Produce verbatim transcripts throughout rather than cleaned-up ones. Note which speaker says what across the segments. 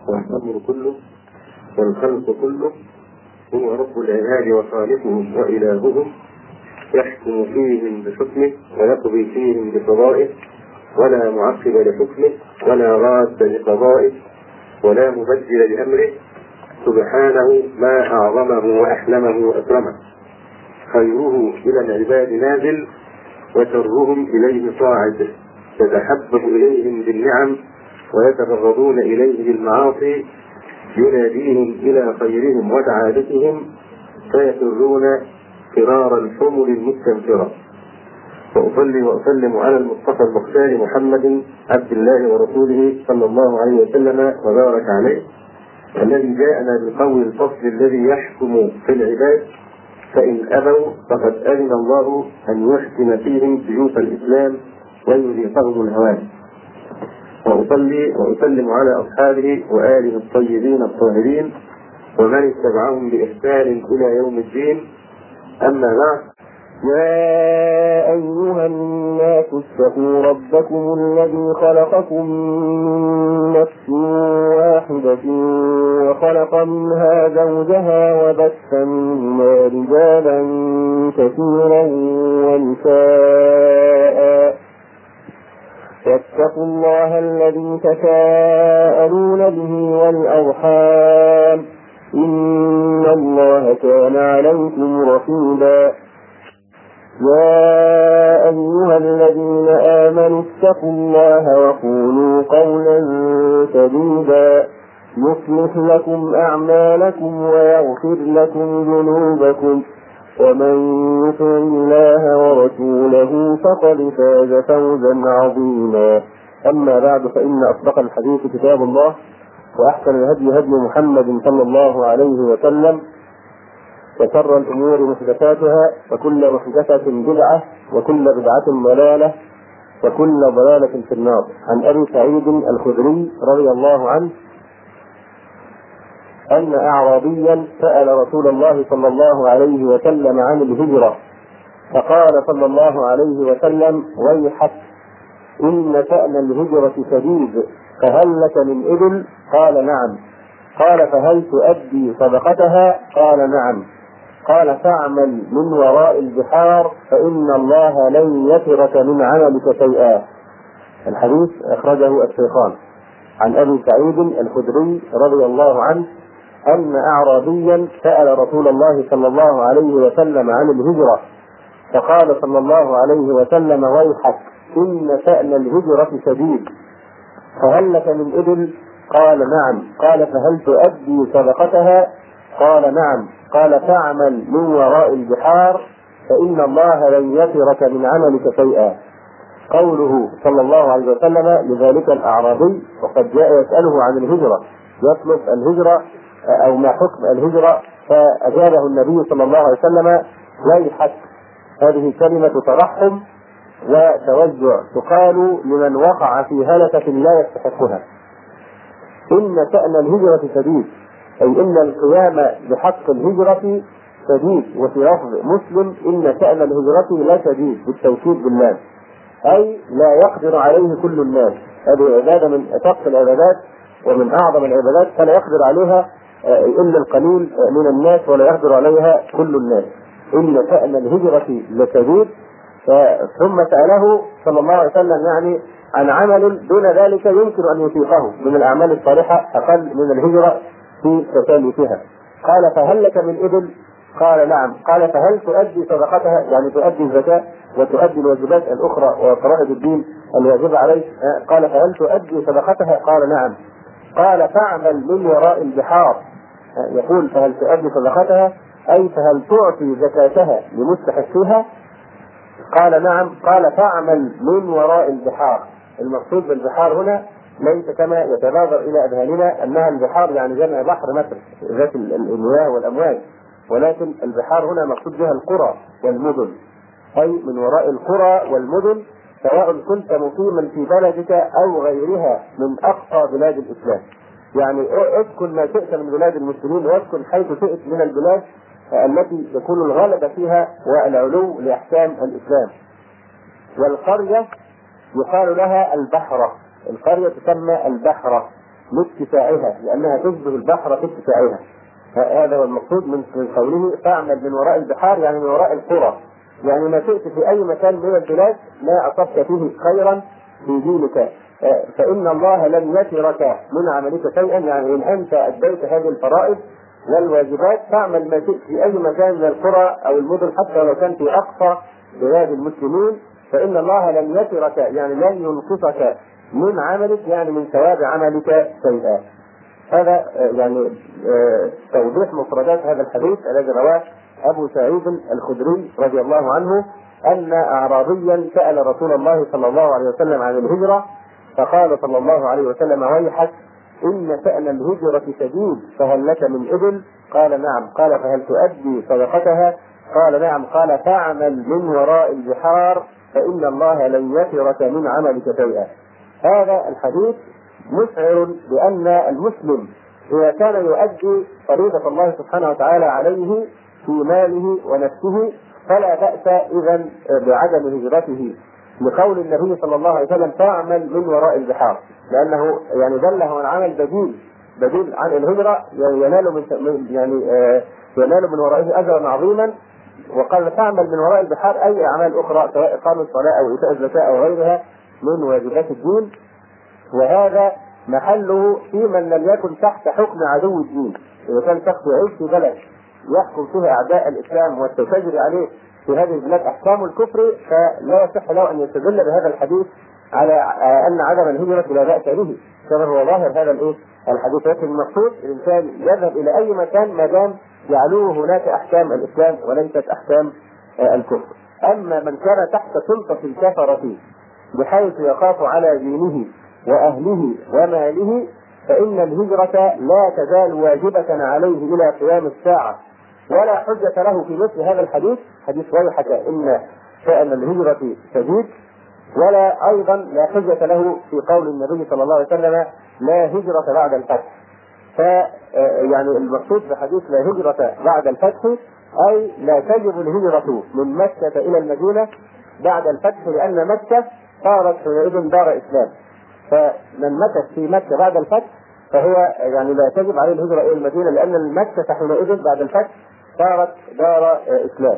Speaker 1: والأمر كله والخلق كله هو رب العباد وخالقهم وإلههم، يحكم فيهم بحكمه ويقضي فيهم بقضائه، ولا معقب لحكمه ولا راد لقضائه ولا مبدل لأمره، سبحانه ما أعظمه وأحلمه وأكرمه. خيره إلى العباد نازل وشرهم إليه صاعد، يتحبب إليهم بالنعم ويتبغضون إليه بالمعاصي، يناديهم إلى خيرهم وسعادتهم فيفرون فرار الحمل المستنفرة. وأصلي وأسلم على المصطفى المختار محمد عبد الله ورسوله صلى الله عليه وسلم وبارك عليه، الذي جاءنا بالقول الفصل الذي يحكم في العباد، فإن أبوا فقد أذن الله أن يحكم فيهم سيوف الإسلام ويذيقهم الهوان. وأصلي وأسلم على أصحابه وآله الطيبين الطاهرين ومن اتبعهم بإحسان إلى يوم الدين. أما بعد،
Speaker 2: يا أيها الناس اتقوا ربكم الذي خلقكم من نفس واحدة وخلق منها زوجها وبث منهما رجالا كثيرا ونساء، واتقوا الله الذي تساءلون به والأرحام، إن الله كان عليكم رقيبا. يا أيها الذين آمنوا اتقوا الله وقولوا قولا سديدا يصلح لكم أعمالكم ويغفر لكم ذنوبكم، ومن يطع الله ورسوله فقد فاز فوزا عظيما. أما بعد، فإن أصدق الحديث كتاب الله، وأحسن الهدي هدي محمد صلى الله عليه وسلم، وشر الأمور محدثاتها، وكل محدثة بدعة، وكل بدعة ضلالة، وكل ضلالة في النار. عن أبي سعيد الخدري رضي الله عنه أن أعرابيا سأل رسول الله صلى الله عليه وسلم عن الهجرة، فقال صلى الله عليه وسلم: ويحك، إن شأن الهجرة شديد، فهل لك من إبل؟ قال: نعم. قال: فهل تؤدي صدقتها؟ قال: نعم. قال: فاعمل من وراء البحار، فإن الله لن يترك من عملك شيئا. الحديث أخرجه الشيخان. عن أبي سعيد الخدري رضي الله عنه أن أعرابيا سأل رسول الله صلى الله عليه وسلم عن الهجرة، فقال صلى الله عليه وسلم: ويحك، إن شأن الهجرة شديد، فهل لك من إبل؟ قال: نعم. قال: فهل تؤدي صدقتها؟ قال: نعم. قال: فاعمل من وراء البحار، فإن الله لن يترك من عملك شيئا. قوله صلى الله عليه وسلم لذلك الأعرابي، وقد جاء يسأله عن الهجرة، يطلب الهجرة أو ما حكم الهجرة، فأجابه النبي صلى الله عليه وسلم: ويحك. هذه كلمة ترحم وتوجع تقال لمن وقع في هلكة لا يستحقها. إن شأن الهجرة شديد، أي إن القيام بحق الهجرة شديد. وفي لفظ مسلم: إن شأن الهجرة لا شديد، بالتوكيد بالله، أي لا يقدر عليه كل الناس. هذه عبادة من أشق العبادات ومن أعظم العبادات، فلا يقدر عليها إلا القليل من الناس ولا يقدر عليها كل الناس. إن شأن الهجرة لشديد. ثم سأله صلى الله عليه وسلم يعني عن عمل دون ذلك يمكن أن يطيقه من الأعمال الصالحة أقل من الهجرة في تكاليفها. قال: فهل لك من إبل؟ قال: نعم. قال: فهل تؤدي صدقتها؟ يعني تؤدي الزكاة وتؤدي الواجبات الأخرى وفرائض الدين الواجبة عليك؟ قال: فهل تؤدي صدقتها؟ قال: نعم. قال: فاعمل من وراء البحار. يقول: فهل تؤدي صدقتها، أي فهل تعطي زكاتها لمستحقيها؟ قال: نعم. قال: فاعمل من وراء البحار. المقصود بالبحار هنا ليس كما يتبادر إلى أذهاننا أنها البحار يعني جمع بحر مثل ذات المياه والأمواج، ولكن البحار هنا مقصود بها القرى والمدن، أي من وراء القرى والمدن، سواء كنت مقيما في بلدك أو غيرها من أقصى بلاد الإسلام. يعني اسكن ما شئت من بلاد المسلمين، واسكن حيث شئت من البلاد التي يكون الغلبة فيها والعلو لأحكام الإسلام. والقرية يقال لها البحرة، القرية تسمى البحرة، لاتساعها، لأنها تشبه البحر في اتساعها. هذا هو المقصود من قوله فاعمل من وراء البحار، يعني من وراء القرى، يعني ما شئت في أي مكان من البلاد لا أصبت فيه خيرا في دينك، فإن الله لن يترك من عملك شيئا. يعني إن أنت أديت هذه الفرائض والواجبات فاعمل ما شئت في أي مكان من القرى أو المدن، حتى لو كان في أقصى بلاد المسلمين، فإن الله لن يترك، يعني لن ينقصك من عملك، يعني من ثواب عملك شيئا. هذا يعني توضيح مفردات هذا الحديث الذي رواه أبو سعيد الخدري رضي الله عنه أن أعرابيا سأل رسول الله صلى الله عليه وسلم عن الهجرة، فقال صلى الله عليه وسلم ويحك إن شأن الهجرة شديد، فهل لك من إبل؟ قال نعم. قال فهل تؤدي صدقتها؟ قال نعم. قال فاعمل من وراء البحار فإن الله لن يترك من عملك شيئا. هذا الحديث مشعر بأن المسلم إذا كان يؤدي فريضة الله سبحانه وتعالى عليه في ماله ونفسه فلا بأس إذن بعدم هجرته، لقول النبي صلى الله عليه وسلم فاعمل من وراء البحار، لأنه يعني دله عن عمل بديل بديل عن الهجرة، يعني ينال من يعني ينال من ورائه أجرا عظيما. وقال تعمل من وراء البحار أي أعمال أخرى سواء إقام الصلاة أو إيتاء الزكاة أو غيرها من واجبات الدين، وهذا محله في من لم يكن تحت حكم عدو الدين. إذا كان شخص يعيش في بلد يحكم فيها أعداء الإسلام والتشجر عليه في هذه البلاد أحكام الكفر، فلا يصح له أن يستدل بهذا الحديث على أن عدم الهجرة لا بأس به، كما هو ظاهر هذا الإيه الحديث. لكن المقصود الإنسان يذهب إلى أي مكان ما دام يعلوه هناك أحكام الإسلام وليست أحكام الكفر. أما من كان تحت سلطة الكفرة بحيث يخاف على دينه وأهله وماله فإن الهجرة لا تزال واجبة عليه إلى قيام الساعة، ولا حجة له في مثل هذا الحديث حديث ويحك إن شأن الهجرة شديد، ولا أيضا لا حجة له في قول النبي صلى الله عليه وسلم لا هجرة بعد الفتح. فيعني المقصود بحديث لا هجرة بعد الفتح أي لا تجب الهجرة من مكة إلى المدينة بعد الفتح، لأن مكة صارت حينئذ دار إسلام، فمن مكث في مكة بعد الفتح فهو يعني لا تجب عليه الهجرة إلى المدينة، لأن مكة حينئذ بعد الفتح صارت دار إسلام،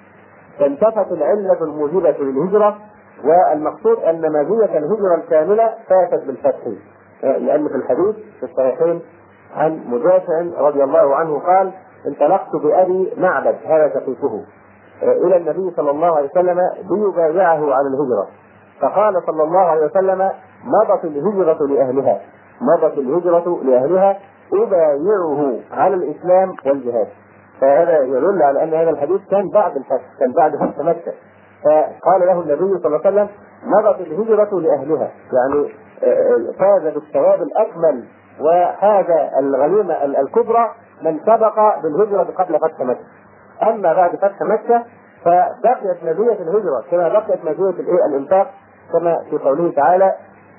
Speaker 2: فانتفت العلة الموجبة للهجرة. والمقصود أن ماهية الهجرة الكاملة فاتت بالفتح، لأن في الحديث في الصحيحين عن مجاشع رضي الله عنه قال انطلقت بأبي معبد هذا شقيقه إلى النبي صلى الله عليه وسلم ليبايعه على الهجرة، فقال صلى الله عليه وسلم مضت الهجرة لأهلها مضت الهجرة لأهلها أبايعه على الإسلام والجهاد. فهذا يدل على أن هذا الحديث كان بعد الفتح، كان بعد فتح مكة. فقال له النبي صلى الله عليه وسلم مضت الهجرة لأهلها، يعني فاز بالثواب الأكمل وهذا الغنيمة الكبرى من سبق بالهجرة قبل فتح مكة. أما بعد فتح مكة فبقيت مزية الهجرة كما بقيت مزية الإيه الإنفاق، كما في قوله تعالى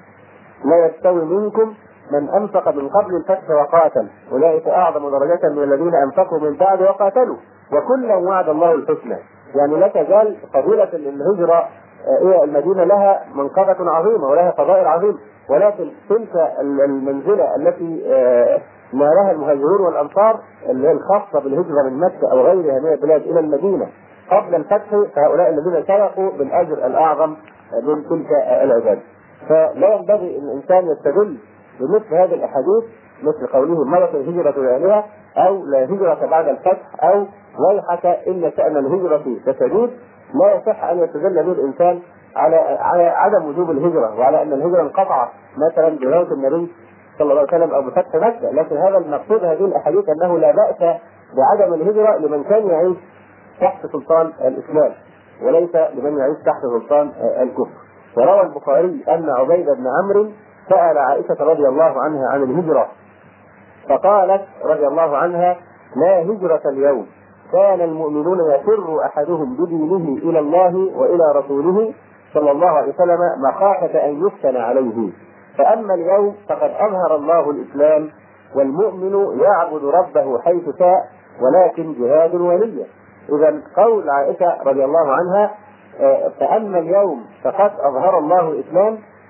Speaker 2: لا يستوي منكم من أنفق من قبل الفتح وقاتل أولئك أعظم درجة من الذين أنفقوا من بعد وقاتلوا وكلا وعد الله الحسنى. يعني لا تزال فضيلة الهجرة إلى المدينة لها منقبة عظيمة ولها فضائل عظيمة، ولكن تلك المنزلة التي نالها المهاجرون والأنصار اللي هي الخاصة بالهجرة من مكة أو غيرها من البلاد إلى المدينة قبل الفتح، فهؤلاء الذين سبقوا بالأجر الأعظم من تلك العباد. فلا ينبغي أن الإنسان يستدل بمثل هذه الأحاديث مثل قوله مضت الهجرة لأهلها أو لا هجرة بعد الفتح أو ويحك إن شأن الهجرة شديد. لا يصح أن يستدل به الإنسان على على عدم وجوب الهجرة وعلى أن الهجرة انقطعت مثلا بموت النبي صلى الله عليه وسلم أو بفتح مكة، لكن هذا المقصود هذه الأحاديث أنه لا بأس بعدم الهجرة لمن كان يعيش تحت سلطان الإسلام وليس لمن يعيش تحت سلطان الكفر. وروى البخاري أن عبيد بن عمرو سأل عائشة رضي الله عنها عن الهجرة فقالت رضي الله عنها لا هجرة اليوم، كان المؤمنون يفر أحدهم بدينه إلى الله وإلى رسوله صلى الله عليه وسلم مخافة أن يفتن عليه، فأما اليوم فقد أظهر الله الإسلام والمؤمن يعبد ربه حيث شاء ولكن جهاد ولية. إذا قول عائشة رضي الله عنها فأما اليوم فقد أظهر الله الإسلام،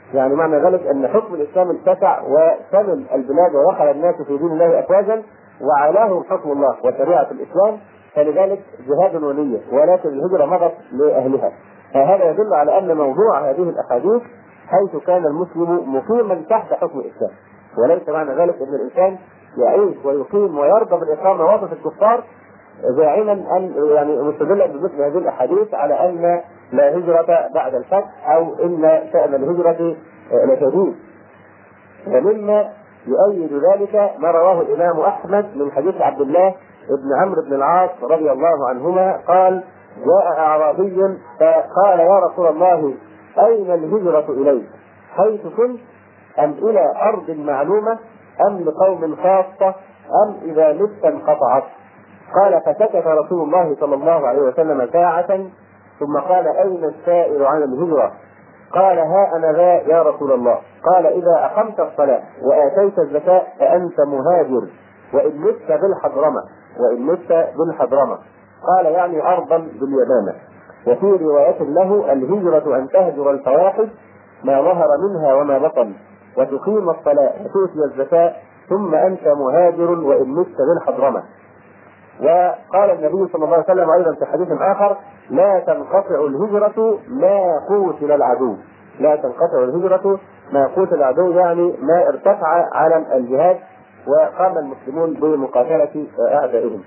Speaker 2: يعني معنى ذلك أن حكم الإسلام اتسع وشمل البلاد ودخل الناس في دين الله أفواجا وعلاهم حكم الله وشريعة الإسلام، فلذلك جهاد ونية، ولكن الهجرة مضت لأهلها. فهذا يدل على أن موضوع هذه الأحاديث حيث كان المسلم مقيما تحت حكم الإسلام، وليس معنى ذلك أن الإنسان يعيش ويقيم ويرضى بالإقامة وسط الكفار زاعما أن يعني مستدلا بمثل هذه الأحاديث على أن لا هجرة بعد الفتح أو إن شأن الهجرة لشديد. ومما يؤيد ذلك ما رواه الإمام أحمد من حديث عبد الله بن عمرو بن العاص رضي الله عنهما قال: جاء أعرابي فقال: يا رسول الله أين الهجرة إليك؟ حيث كنت أم إلى أرض معلومة أم لقوم خاصة أم إذا مت انقطعت؟ قال: فسكت رسول الله صلى الله عليه وسلم ساعة ثم قال: أين السائل عن الهجرة؟ قال: ها أنا ذا يا رسول الله. قال: إذا أقمت الصلاة وآتيت الزكاة فأنت مهاجر وإن مت بالحضرمة وإن مت بالحضرمة. قال: يعني أرضا باليمامة. وفي رواية له: الهجرة أن تهجر الفواحش ما ظهر منها وما بطن وتقيم الصلاة وتؤتي الزكاة ثم أنت مهاجر وإن مت بالحضرمة. وقال النبي صلى الله عليه وسلم أيضا في حديث آخر: لا تنقطع الهجرة ما قوتل العدو. لا تنقطع الهجرة ما قوتل العدو، يعني ما ارتفع علم الجهاد وقام المسلمون بمقاتلة أعدائهم.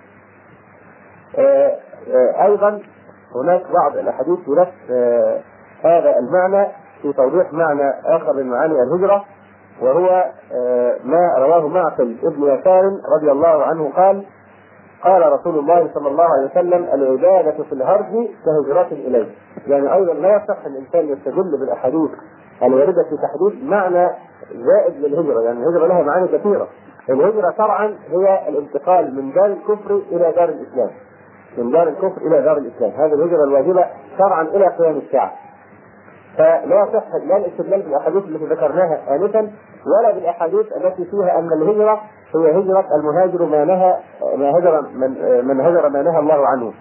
Speaker 2: أيضا هناك بعض الأحاديث في نفس هذا المعنى في توضيح معنى آخر من معاني الهجرة، وهو ما رواه معقل ابن يسار رضي الله عنه قال: قال رسول الله صلى الله عليه وسلم: العبادة في الهرج كهجرة إليه. يعني أيضا لا يصح الإنسان يستدل بالأحاديث الواردة في تحديد معنى زائد للهجرة، يعني الهجرة لها معاني كثيرة. الهجرة شرعا هي الانتقال من دار الكفر إلى دار الإسلام، من دار الكفر إلى دار الإسلام، هذه الهجرة الواجبة شرعا إلى قيام الساعة. فلا يصح لا الاستدلال بالاحاديث التي ذكرناها آنفا ولا بالاحاديث التي فيها ان الهجرة هي هجرة المهاجر ما نهى ما هجر من, من هجر ما نهى الله عنه.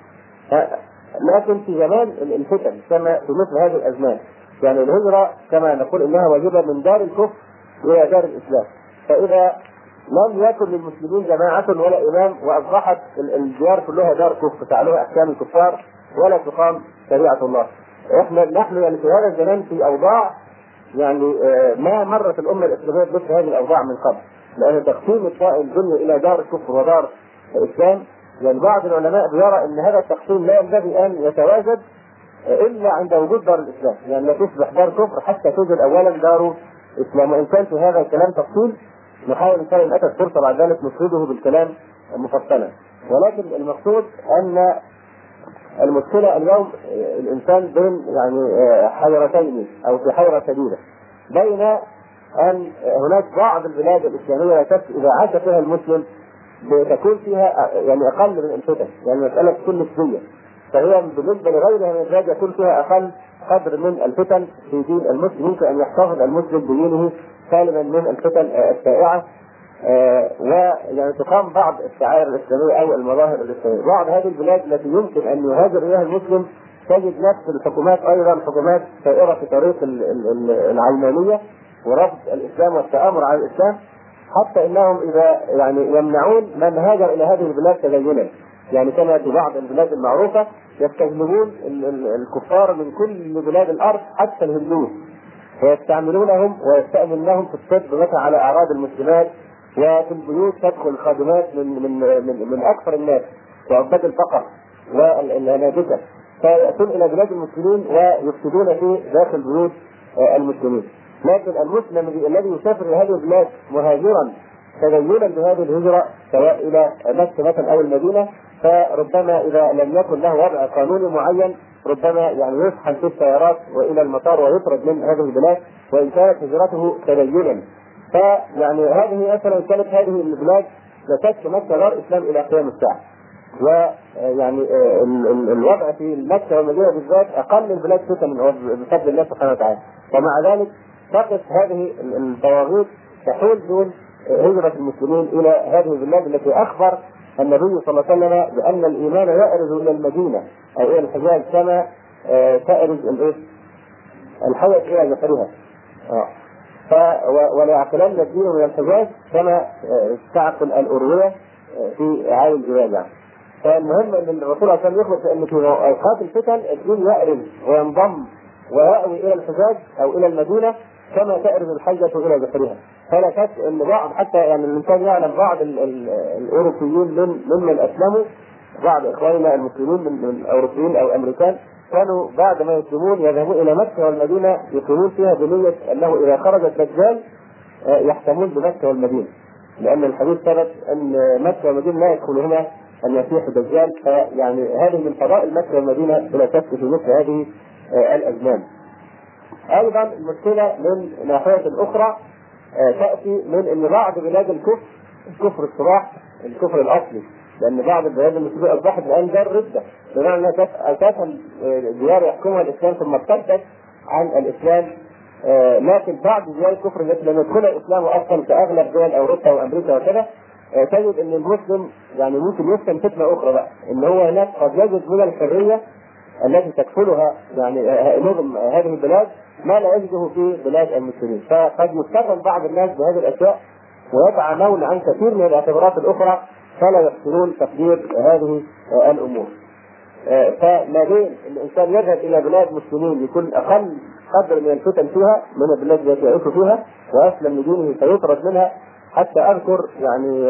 Speaker 2: لكن في زمان الفتن كما في مثل هذه الازمان، يعني الهجرة كما نقول انها واجبة من دار الكفر الى دار الاسلام. فاذا لم يكن للمسلمين جماعة ولا امام واصبحت الديار كلها دار كفر تعلوها احكام الكفار ولا تقام شريعة الله، احنا نحن يعني في هذا الزمان في اوضاع يعني ما مرت الامه الاسلاميه بمثل هذه الاوضاع من قبل، لان تقسيم الدنيا الى دار الكفر ودار الاسلام، يعني بعض العلماء بيرى ان هذا التقسيم لا ينبغي ان يتواجد الا عند وجود دار الاسلام، يعني لا تصبح دار كفر حتى توجد اولا دار اسلام. وان كان في هذا الكلام تفصيل نحاول ان كان اتت فرصه بعد ذلك نفرده بالكلام مفصلا، ولكن المقصود ان المشكلة اليوم الإنسان بين يعني حيرتين أو في حيرة شديدة بين أن هناك بعض البلاد الإسلامية لا شك إذا عاش فيها المسلم تكون فيها يعني أقل من الفتن، يعني مسألة تكون نسبية، فهي بالنسبة لغيرها من البلاد يكون فيها أقل قدر من الفتن في دين المسلم، يمكن أن يحتفظ المسلم بدينه سالما من الفتن الشائعة. آه ويعني تقام بعض الشعائر الإسلامية أو المظاهر الإسلامية. بعض هذه البلاد التي يمكن أن يهاجر إليها المسلم تجد نفس الحكومات أيضا حكومات سائرة في طريق العلمانية ورفض الإسلام والتآمر على الإسلام، حتى إنهم إذا يعني يمنعون من هاجر إلى هذه البلاد تدينا، يعني كما في بعض البلاد المعروفة يستجلبون الكفار من كل بلاد الأرض حتى الهندوس ويستعملونهم ويستأمنونهم في الطب مثلا على أعراض المسلمات، وفي البيوت تدخل خادمات من من من, من اكثر الناس وعباد الفقر والهنادكه، فياتون الى بلاد المسلمين ويفسدون في داخل بيوت المسلمين. لكن المسلم الذي يسافر الى هذه البلاد مهاجرا تدينا بهذه الهجره سواء الى مكه مثلا او المدينه، فربما اذا لم يكن له وضع قانوني معين ربما يعني يشحن في السيارات والى المطار ويطرد من هذه البلاد وان كانت هجرته تدينا. فيعني هذه مثلا كانت هذه البلاد لا شك مكة دار اسلام الى قيام الساعه، ويعني الوضع في مكة والمدينه بالذات اقل البلاد فتنًا بفضل الله سبحانه وتعالى، ومع ذلك تقف هذه الطواغيت تحول دون هجرة المسلمين الى هذه البلاد التي اخبر النبي صلى الله عليه وسلم بان الايمان يأرز الى المدينه او الى الحجاز كما تأرز الحية الى جحرها. اه ف وليعقلن الدين من الحجاز كما تعقل الأروية في عالي الجبال يعني. فالمهم ان الرسول عشان يخلص ان في اوقات الفتن الدين يأرز وينضم ويأوي الى الحجاز او الى المدينه كما تأرز الحجة الى بحرها. فلا شك ان بعض حتى يعني الانسان يعلم بعض ال ال الاوروبيين من ممن اسلموا، بعض اخواننا المسلمين من الاوروبيين او الامريكان كانوا بعد ما يسلمون يذهبون الى مكه والمدينه يقيمون فيها بنيه انه اذا خرج الدجال يحكمون بمكه والمدينه، لان الحديث ثبت ان مكه والمدينه لا يدخلهما المسيح الدجال. فيعني هذه من فضائل مكه والمدينه بلا شك في مثل هذه الازمان. ايضا المشكله من ناحيه اخرى تاتي من ان بعض بلاد الكفر، الكفر الصراح، الكفر الاصلي، لان بعض البلاد المسلمه اصبحت الان دار رده، بمعنى انها اساسا ديار يحكمها الاسلام ثم ارتدت عن الاسلام. لكن بعض ديار الكفر التي لم يدخلها الاسلام اصلا كاغلب دول اوروبا وامريكا وكذا، تجد ان المسلم يعني ممكن يفتن فتنه اخرى بقى، ان هو هناك قد يجد من الحريه التي تكفلها يعني نظم هذه البلاد ما لا يجده في بلاد المسلمين. فقد يستغرب بعض الناس بهذه الاشياء ويتعامون عن كثير من الاعتبارات الاخرى فلا يحسنون تقدير هذه الامور. فما بين الانسان يذهب الى بلاد مسلمين يكون اقل قدر من الفتن فيها من البلاد التي يعيش فيها واسلم لدينه فيطرد منها. حتى اذكر يعني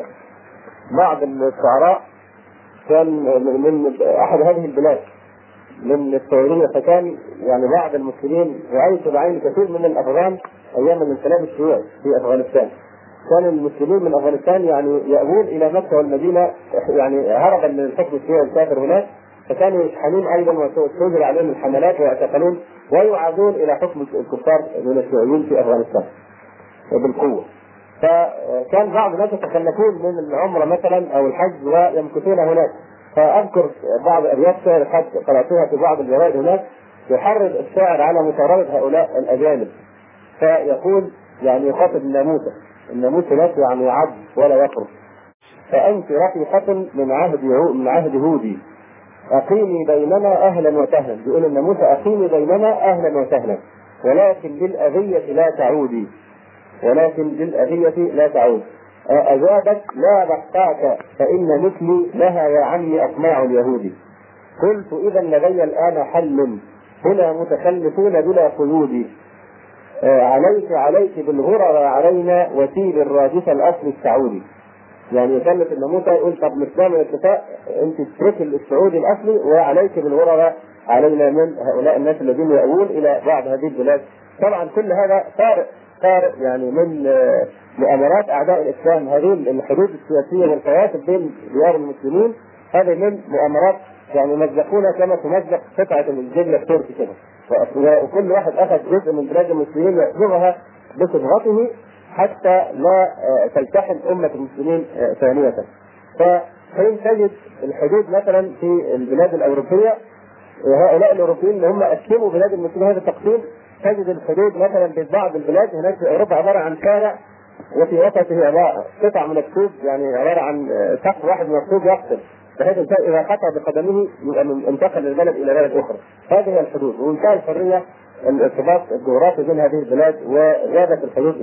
Speaker 2: بعض الشعراء كان من احد هذه البلاد من الثورية، فكان يعني بعض المسلمين يعيشوا بعين كثير من الافغان ايام الانقلاب الشيوعي في افغانستان. كان المسلمين من افغانستان يعني يأوون الى مكة والمدينة يعني هربا من الحكم الشيوعي الكافر هناك، فكانوا يشحنون ايضا وتوجد عليهم الحملات ويعتقلون ويعادون الى حكم الكفار من الشيوعيين في افغانستان بالقوة. فكان بعض الناس يتخلفون من العمرة مثلا او الحج ويمكثون هناك. فاذكر بعض ابيات شعر قد قراتها في بعض الجرائد هناك يحرض الشاعر على مطاردة هؤلاء الاجانب، فيقول يعني يخاطب الناموسة، الناموسة لا يعني يعض ولا يقرب، فانت رفيقة من عهد من عهد هودي اقيمي بيننا اهلا وسهلا. يقول الناموسة اقيمي بيننا اهلا وسهلا ولكن بالاذية لا تعودي، ولكن بالاذية لا تعود. أجابت لا بقاك فإن مثلي لها يا عمي أطماع اليهود. قلت إذا لدي الآن حل هنا متخلفون بلا قيود. عليك عليك بالغرر علينا وسيل الراجف الأصل السعودي. يعني يكلف الناموسة يقول طب مثلنا الاتفاق أنت تترك السعودي الأصلي وعليك بالغرر علينا من هؤلاء الناس الذين يأوون إلى بعض هذه البلاد. طبعا كل هذا فارق فارق يعني من مؤامرات اعداء الاسلام. هذه الحدود السياسيه والفواصل بين ديار المسلمين هذه من مؤامرات يعني مزقونا كما تمزق قطعه الجبل التركي كده، وكل واحد اخذ جزء من بلاد المسلمين يحجبها بصبغته حتى لا تلتحم امه المسلمين ثانيه. فحين تجد الحدود مثلا في البلاد الاوروبيه، هؤلاء الاوروبيين اللي هم اسلموا بلاد المسلمين هذا التقسيم، تجد الحدود مثلا في بعض البلاد هناك في اوروبا عباره عن شارع وفي وسطه عباره قطع من الطوب، يعني عباره عن سقف واحد من الطوب يقصر، بحيث الانسان اذا خطا بقدمه يبقى انتقل من بلد الى بلد اخرى. هذه هي الحدود، ومنتهى الحريه الارتباط الجغرافي بين هذه البلاد وغابت الحدود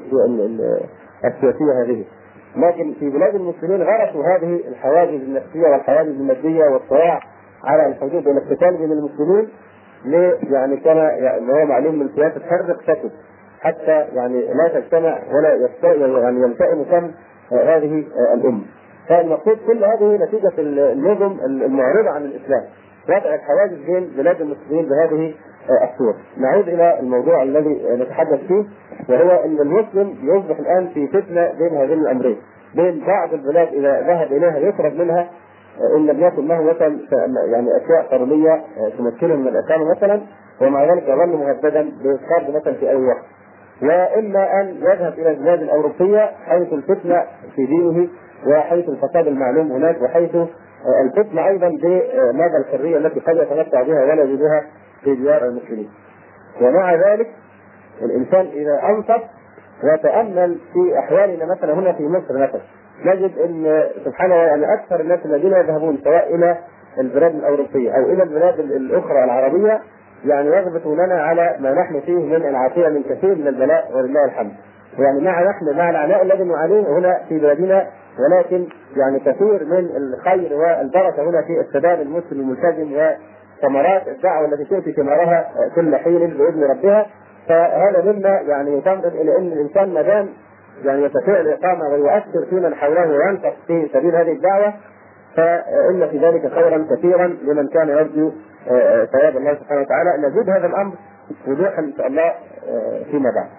Speaker 2: السياسيه هذه. لكن في بلاد المسلمين غرسوا هذه الحواجز النفسيه والحواجز الماديه والصراع على الحدود والاقتتال بين المسلمين، ليه؟ يعني كما يعني هو معلوم من سياسه حرق سكت حتى يعني لا تجتمع ولا يستوي يعني يلتئم كم هذه الامه. فالمقصود كل هذه نتيجه النظم المعرضه عن الاسلام، وضع الحواجز بين بلاد المسلمين بهذه الصور. نعود الى الموضوع الذي نتحدث فيه، وهو ان المسلم يصبح الان في فتنه بين هذين الامرين، بين بعض البلاد اذا ذهب اليها يخرج منها ان لم يكن له مثلا يعني اشياء قانونيه تمكنه من الاقامه مثلا، ومع ذلك يظل مهددا بالخارج مثلا في اي وقت. واما ان يذهب الى البلاد الاوروبيه حيث الفتنه في دينه وحيث الفساد المعلوم هناك، وحيث الفتنه ايضا بمدى الحريه التي قد يتمتع بها ولا يجدها في ديار المسلمين. ومع ذلك الانسان اذا انصت وتامل في احوالنا مثلا هنا في مصر مثلا، نجد ان سبحان الله يعني اكثر الناس الذين يذهبون سواء الى البلاد الاوروبيه او الى البلاد الاخرى العربيه يعني يغبطوننا على ما نحن فيه من العافية من كثير من البلاء ولله الحمد. يعني مع نحن مع العناء الذي نعانيه هنا في بلادنا، ولكن يعني كثير من الخير والبركة هنا في الشباب المسلم الملتزم وثمرات الدعوة التي تؤتي ثمارها كل حين بإذن ربها. فهذا مما يعني يتمرد إلى أن الإنسان ما دام يعني يستطيع الإقامة ويؤثر في من حوله وينفق في سبيل هذه الدعوة، فإن في ذلك خيرا كثيرا لمن كان يرجو ثواب الله سبحانه وتعالى. نزيد هذا الأمر وضوحا إن شاء الله فيما بعد.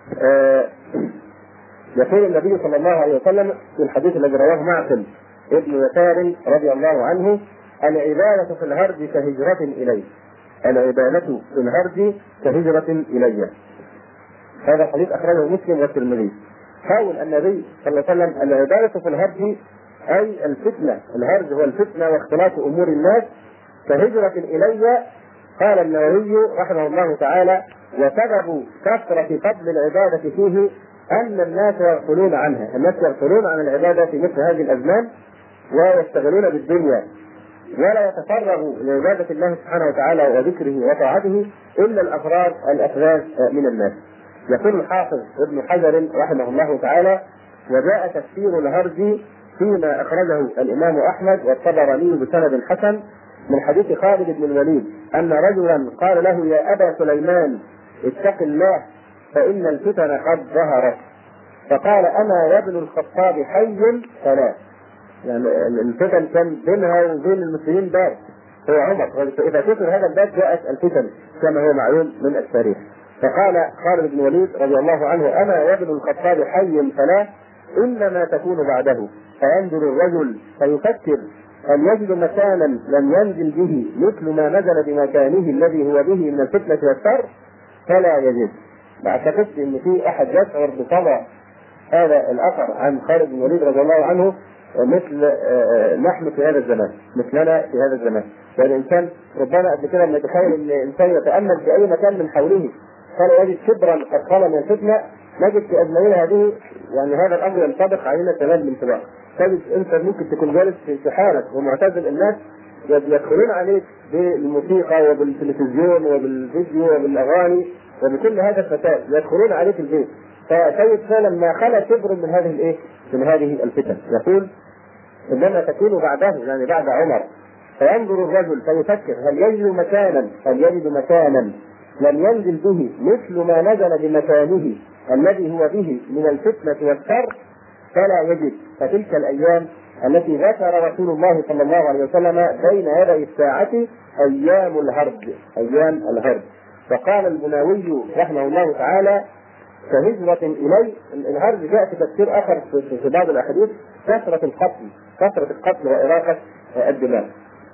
Speaker 2: يقول النبي صلى الله عليه وسلم في الحديث الذي رواه معقل ابن يسار رضي الله عنه: العبادة في الهرج كهجرة إلي. العبادة في الهرج كهجرة إلي. هذا الحديث أخرجه مسلم والترمذي. قول النبي صلى الله عليه وسلم: العبادة في الهرج أي الفتنة، الهرج هو الفتنة واختلاط أمور الناس، كهجرة إلي. قال النووي رحمه الله تعالى: وسبب كثرة فضل العبادة فيه أن الناس يغفلون عنها، الناس يغفلون عن العبادة في مثل هذه الأزمان ويشتغلون بالدنيا، ولا يتفرغوا لعبادة الله سبحانه وتعالى وذكره وطاعته إلا الأفراد الأفذاذ من الناس. يقول الحافظ ابن حجر رحمه الله تعالى: وجاء تفسير الهرج فيما أخرجه الإمام أحمد والطبراني بسند حسن من حديث خالد بن الوليد أن رجلا قال له: يا أبا سليمان اتق الله فإن الفتن قد ظهرت. فقال: أنا يا ابن الخطاب حي فلا. يعني الفتن كان بينها وبين المسلمين باب هو عمر، فإذا كثر هذا الباب جاءت الفتن كما هو معلوم من التاريخ. فقال خالد بن الوليد رضي الله عنه: أنا يا ابن الخطاب حي فلا، إنما تكون بعده. فينظر الرجل فيفكر أن يجد مكانا لم ينزل به مثل ما نزل بمكانه الذي هو به من الفتنة والشر فلا يجد. ما اعتقدش ان في احد يشعر بطبع هذا الاثر عن خالد بن الوليد رضي الله عنه مثل نحن في هذا الزمان، مثلنا في هذا الزمان. يعني الانسان ربما قبل كده لما يتخيل ان الانسان يتامل في اي مكان من حوله فلا يجد شبرا قد خلا من الفتنه، نجد في ازمنه هذه يعني هذا الامر ينطبق علينا تمام الانطباق. تجد انت ممكن تكون جالس في حالك ومعتزل الناس يدخلون عليك بالموسيقى وبالتلفزيون وبالفيديو وبالاغاني وبكل هذا الفساد، يدخلون عليك البيت، فتجد فعلا ما خلا شبر من هذه الايه؟ من هذه الفتن. يقول: انما تكون بعده، يعني بعد عمر. فينظر الرجل فيفكر هل يجد مكانا هل يجد مكانا لم ينزل به مثل ما نزل بمكانه الذي هو به من الفتنة والشر فلا يجد. فتلك الايام التي ذكر رسول الله صلى الله عليه وسلم بين يدي الساعة ايام الهرج، ايام الهرج. فقال المناوي رحمه الله تعالى: كهجرة إلي. الهرج جاء في تفسير آخر في بعض الأحاديث: كثرة القتل، كثرة القتل وإراقة الدماء.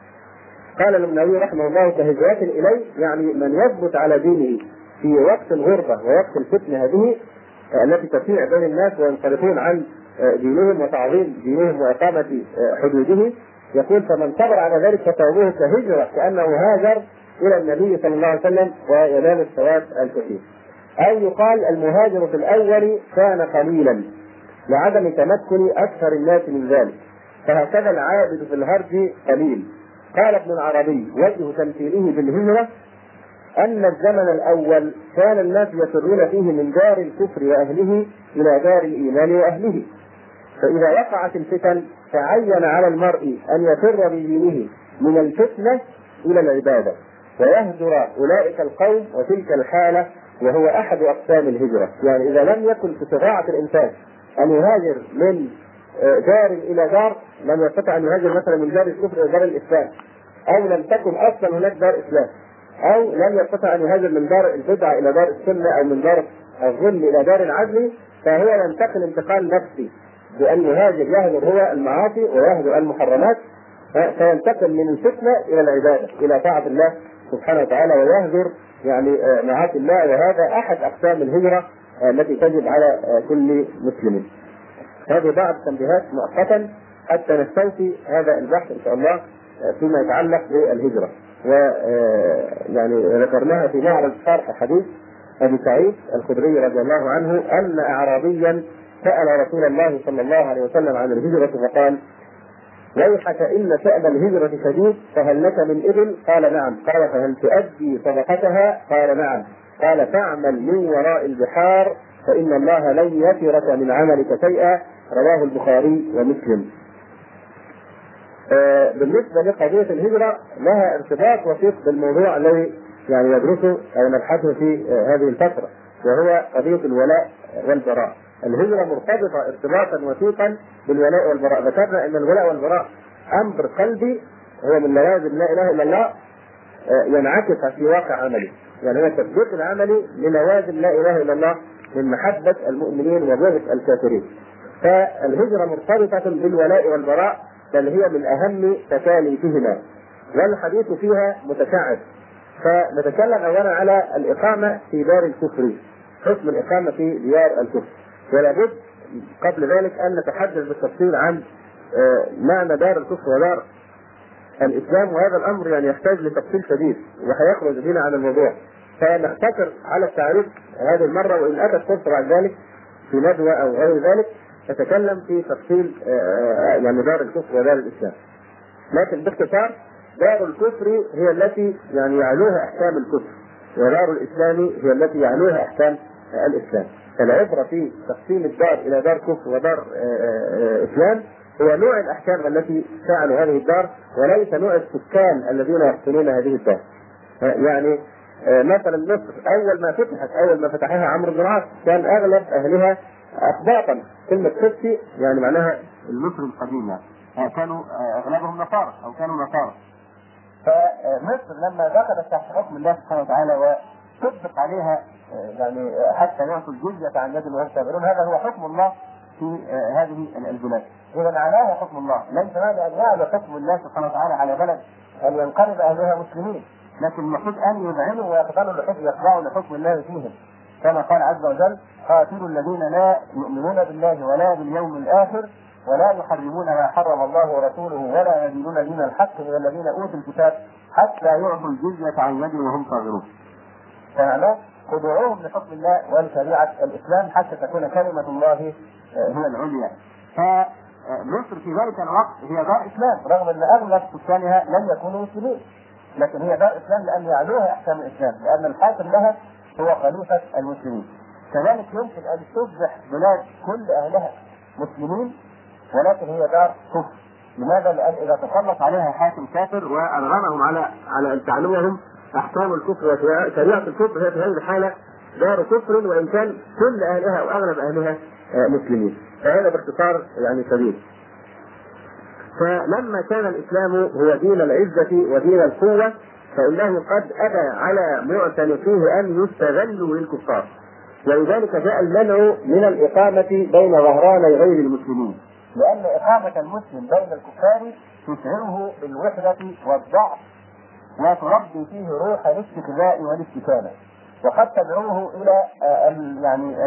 Speaker 2: قال المناوي رحمه الله: كهجرة إلي يعني من يثبت على دينه في وقت الغربة ووقت الفتنة هذه التي تشيع بين الناس وينصرفون عن دينهم وتعظيم دينهم وإقامة حدوده. يقول: فمن صبر على ذلك فتوبه كهجرة، كأنه هاجر إلى النبي صلى الله عليه وسلم وينال الثواب الكثير. أو يقال: المهاجر في الأول كان قليلا لعدم تمكن أكثر الناس من ذلك، فهكذا العابد في الهرج قليل. قال ابن العربي: وجه تمثيله بالهجرة أن الزمن الأول كان الناس يسرون فيه من دار الكفر وأهله إلى دار الإيمان وأهله، فإذا وقعت الفتن تعين على المرء أن يفر بدينه من الفتنة إلى العبادة ويهجر أولئك القوم وتلك الحالة، وهو أحد أقسام الهجرة. يعني إذا لم يكن في استطاعة الإنسان أن يهاجر من دار إلى دار، لم يستطع أن يهاجر مثلا من دار الكفر إلى دار الإسلام، أو لم تكن أصلا هناك دار إسلام، أو لم يستطع أن يهاجر من دار البدعة إلى دار السنة، أو من دار الظلم إلى دار العدل، فهو ينتقل انتقال نفسي بأن يهاجر يهجر هو المعاصي ويهجر المحرمات، فينتقل من الفتنة إلى العبادة إلى طاعة الله سبحانه وتعالى ويهجر يعني معاصي الله. وهذا أحد أقسام الهجرة التي تجب على كل مسلم. هذه بعض تنبيهات مؤقتا حتى نستوفي هذا البحث إن شاء الله فيما يتعلق بالهجرة. ويعني ذكرناها في معرض شرح حديث أبي سعيد الخدري رضي الله عنه أن أعرابيا سأل رسول الله صلى الله عليه وسلم عن الهجرة فقال: ويحك إن شأن الهجرة شديد، فهل لك من إبل؟ قال نعم. قال فهل تؤدي صدقتها؟ قال نعم. قال فاعمل من وراء البحار فإن الله لن يترك من عملك شيئا. رواه البخاري ومسلم. آه بالنسبة لقضية الهجرة لها ارتباط وثيق بالموضوع الذي يعني يدرسه أو نبحثه في آه هذه الفترة، وهو قضية الولاء والبراء. الهجرة مرتبطة ارتباطا وثيقا بالولاء والبراء. ذكرنا أن الولاء والبراء أمر قلبي هو من لوازم لا إله إلا الله، آه ينعكس في واقع عملي، يعني هو التطبيق العملي للوازم لا إله إلا الله من محبة المؤمنين وبغض الكافرين. فالهجرة مرتبطة بالولاء والبراء، بل هي من أهم تكاليفهما، والحديث فيها متشعب. فنتكلم أولا على الإقامة في دار الكفر، حكم الإقامة في ديار الكفر، ولا بد قبل ذلك أن نتحدث بالتفصيل عن معنى دار الكفر ودار الإسلام، وهذا الأمر يعني يحتاج لتفصيل شديد وهيخرج بنا عن الموضوع. فنختصر على التعريف هذه المرة، وإن أتت فرصة بعد ذلك في ندوة أو غير ذلك نتكلم في تفصيل يعني دار الكفر ودار الإسلام. لكن باختصار دار الكفر هي التي يعني يعلوها أحكام الكفر، ودار الإسلام هي التي يعلوها أحكام الإسلام. فالعبرة في تقسيم الدار إلى دار كفر ودار إسلام هو نوع الأحكام التي تعلو هذه الدار، وليس نوع السكان الذين يسكنون هذه الدار. يعني مثلا مصر أول ما فتحت أول ما فتحها عمرو بن العاص كان أغلب أهلها أقباطا. كلمة قبطي يعني معناها المصري القديم، يعني كانوا أغلبهم نصارى أو كانوا نصارى. فمصر لما دخلت تحت حكم الله سبحانه وتعالى وطبق عليها يعني حتى يعطوا الجزية عن يد وهم صاغرون، هذا هو حكم الله في هذه البلاد. إذا عليها حكم الله، ليس هذا أن يعلو حكم الله سبحانه وتعالى على بلد أن ينقلب أهلها مسلمين، لكن المفروض أن يذعنوا ويقبلوا لحكم يخضعوا لحكم الله فيهم، كما قال عز وجل: قاتلوا الذين لا يؤمنون بالله ولا باليوم الآخر ولا يحرمون ما حرم الله ورسوله ولا يدينون دين الحق من الذين أوتوا الكتاب حتى يعطوا الجزية عن يد وهم صاغرون. فمعناه خضوعهم لحكم الله ولشريعة الإسلام حتى تكون كلمة الله هي العليا. فمصر في ذلك الوقت هي دار إسلام، رغم أن أغلب سكانها لم يكونوا مسلمين، لكن هي دار إسلام لأن يعلوها أحكام الإسلام، لأن الحاكم لها هو خليفة المسلمين. كذلك يمكن أن تصبح بلاد كل أهلها مسلمين ولكن هي دار كفر. لماذا؟ لأن إذا تسلط عليها حاكم كافر وأرغمهم على على أن تعلمهم أحكام الكفر وشريعة الكفر، هي في هذه الحالة دار كفر وإن كان كل أهلها أو أغلب أهلها مسلمين. فهذا باختصار يعني شديد. فلما كان الإسلام هو دين العزة ودين القوة فإنه قد أبى على معتنقيه أن يستغلوا للكفار، ولذلك جاء المنع من الإقامة بين ظهراني غير المسلمين، لأن إقامة المسلم بين الكفار تشعره بالوحدة والضعف وتربي فيه روح الاستخباء والاستكانة، وقد تدعوه إلى يعني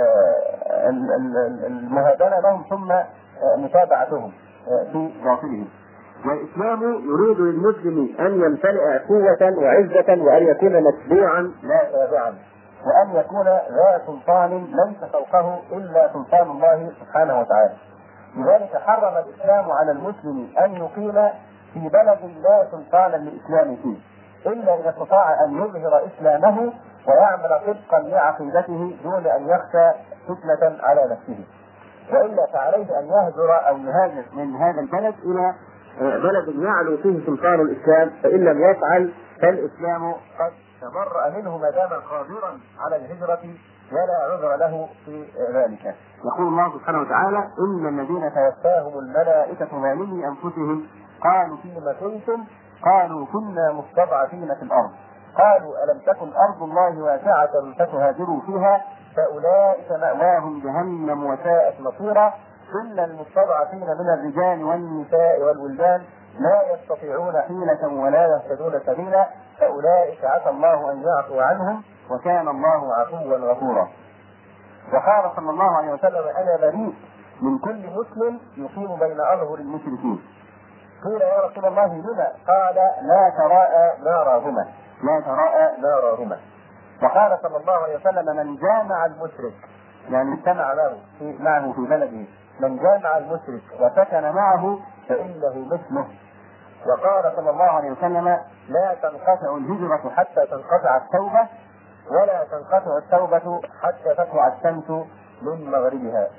Speaker 2: المهادنة لهم ثم متابعتهم في باطلهم. والإسلام يريد للمسلم أن يمتلئ قوة وعزة وأن يكون متبوعا لا تابعا، وأن يكون ذا سلطان ليس فوقه إلا سلطان الله سبحانه وتعالى. لذلك حرم الإسلام على المسلم أن يقيم في بلد لا سلطان للإسلام فيه إلا إذا استطاع أن يظهر إسلامه ويعمل طبقا لعقيدته دون أن يخشى فتنة على نفسه، وإلا فعليه أن يهجر أو يهاجر من هذا البلد إلى بلد يعلو فيه سلطان الإسلام، فإن لم يفعل فالإسلام قد تبرأ منه ما دام قادرا على الهجرة ولا عذر له في ذلك. يقول الله سبحانه وتعالى: إن الذين توفاهم الملائكة ظالمي أنفسهم قالوا فيما كنتم قالوا كنا مستضعفين في الأرض قالوا ألم تكن أرض الله واسعة فتهاجروا فيها فأولئك مأواهم جهنم وساءت مصيرا إلا المستضعفين من الرجال والنساء والولدان لا يستطيعون حيلة ولا يهتدون سبيلا فأولئك عسى الله أن يعفو عنهم وكان الله عفوا غفورا. وقال صلى الله عليه وسلم: أنا بريء من كل مسلم يقيم بين أظهر المشركين. قيل: يا رسول الله لما؟ قال: لا تراءى نارهما لا تراءى نارهما. وقال صلى الله عليه وسلم: من جامع المشرك يعني اجتمع له في معه في بلده، من جامع المشرك وسكن معه فإنه مثله. وقال صلى الله عليه وسلم: لا تنقطع الهجرة حتى تنقطع التوبة، ولا تنقطع التوبة حتى تطلع الشمس من مغربها.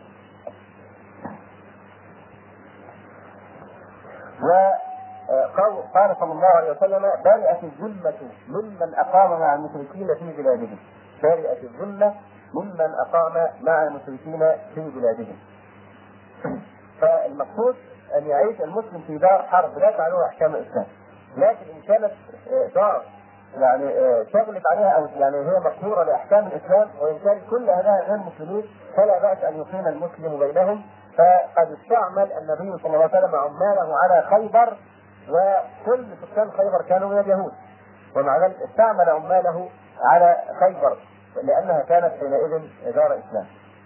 Speaker 2: وقال صلى الله عليه وسلم: برئت الذمة ممن أقام مع المشركين في بلادهم. برئت الذمة ممن أقام مع المشركين في بلادهم. فالمقصود أن يعيش المسلم في دار حرب لا تعلوه أحكام الإسلام، لكن إن كانت دار يعني شغلت عليها أو يعني هي مقهورة لأحكام الإسلام، وإن كان كل أهلها غير مسلمين، فلا بأس أن يقيم المسلم بينهم. فقد استعمل النبي صلى الله عليه وسلم عماله على خيبر، وكل سكان خيبر كانوا من اليهود، ومع ذلك استعمل عماله على خيبر لأنها كانت حينئذ دار إسلام.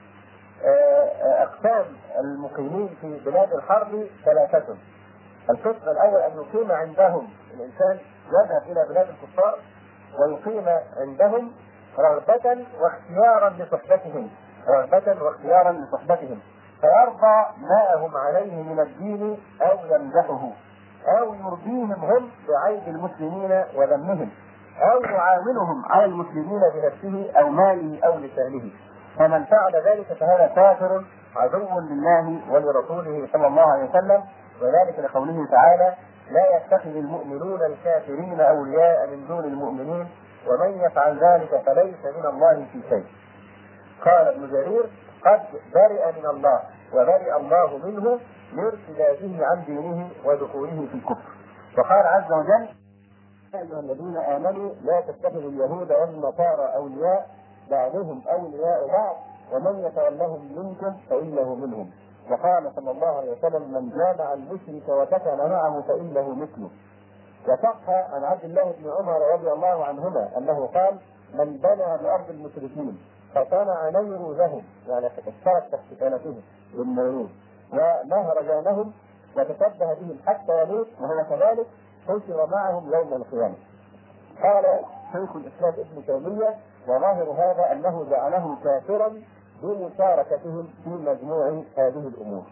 Speaker 2: أقسام المقيمين في بلاد الحرب ثلاثة. القسم الأول أن يقيم عندهم، الإنسان يذهب إلى بلاد الكفار ويقيم عندهم رغبة واختيارا لصحبتهم، رغبة واختيارا لصحبتهم، فيرضى ما هم عليه من الدين أو يمدحه، أو يرضيهم هم بعيب المسلمين وذمهم، أو يعاونهم على المسلمين بنفسه أو ماله أو لسانه. فمن فعل ذلك فهذا كافر عدو لله ولرسوله صلى الله عليه وسلم، وذلك لقوله تعالى: لا يتخذ المؤمنون الكافرين أولياء من دون المؤمنين ومن يفعل ذلك فليس من الله في شيء. قال ابن جرير: قد برئ من الله وبرئ الله منه لارتداده عن دينه ودخوله في الكفر. وقال عز وجل: يا أيها الذين آمنوا لا تتخذوا اليهود والنصارى أولياء بعضهم أولياء بعض ومن يتولهم منكم فإنه منهم. وقال صلى الله عليه وسلم: من جامع المشرك وسكن معه فإنه مثله. وصح عن عبد الله بن عمر رضي الله عنهما أنه قال: من بنى بأرض المشركين فصنع نيروزهم، يعني اشترك تحت كنفهم بالنيروز، ومهرجانهم وتشبه بهم حتى يموت وهو كذلك، حشر معهم يوم القيامة. قال شيخ الإسلام ابن تيمية: وظاهر هذا أنه جعله كافرا بمشاركتهم في مجموع هذه الأمور.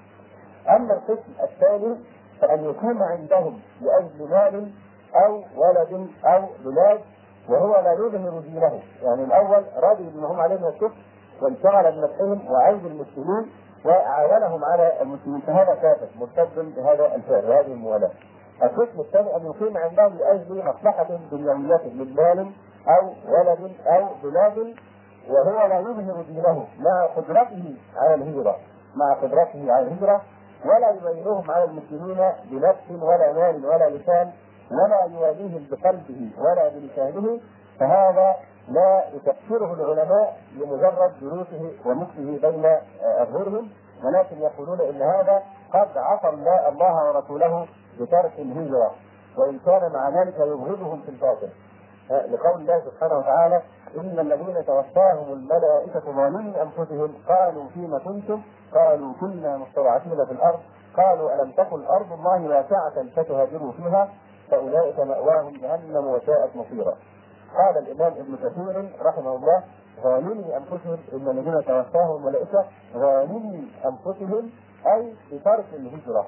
Speaker 2: أما القسم الثاني فأن يقيم عندهم لأجل مال أو ولد أو بلاد وهو لا يظهر دينه، يعني الأول راضي بما هم عليه من الكفر وانشغل بنفسهم وعيب المسلمين وعاونهم على المسلمين، فهذا كافر مرتد بهذا الفعل وهذه الموالاة. القسم الثاني أن يقيم عندهم لأجل مصلحة دنيوية من مال أو ولد أو بلاد وهو لا يظهر دينه مع قدرته على الهجرة مع قدرته على الهجرة ولا يبينهم على المسلمين بنفس ولا مال ولا لسان ولا يواليهم بقلبه ولا بلسانه، فهذا لا يكفره العلماء لمجرد جلوسه ومكثه بين أظهرهم، ولكن يقولون إن هذا قد عصى الله ورسوله بترك الهجرة، وإن كان مع ذلك يبغضهم في الباطن، لقول الله سبحانه وتعالى: إن الذين توفاهم الملائكة ظالمي أنفسهم قالوا فيما كنتم قالوا كنا مستضعفين في الأرض قالوا ألم تكن أرض الله واسعة فتهاجروا فيها فأولئك مأواهم جهنم وساءت مصيرا. قال الإمام ابن كثير رحمه الله: ظالمي أنفسهم إن الذين توفاهم الملائكة ظالمي أنفسهم أي بترك الهجرة.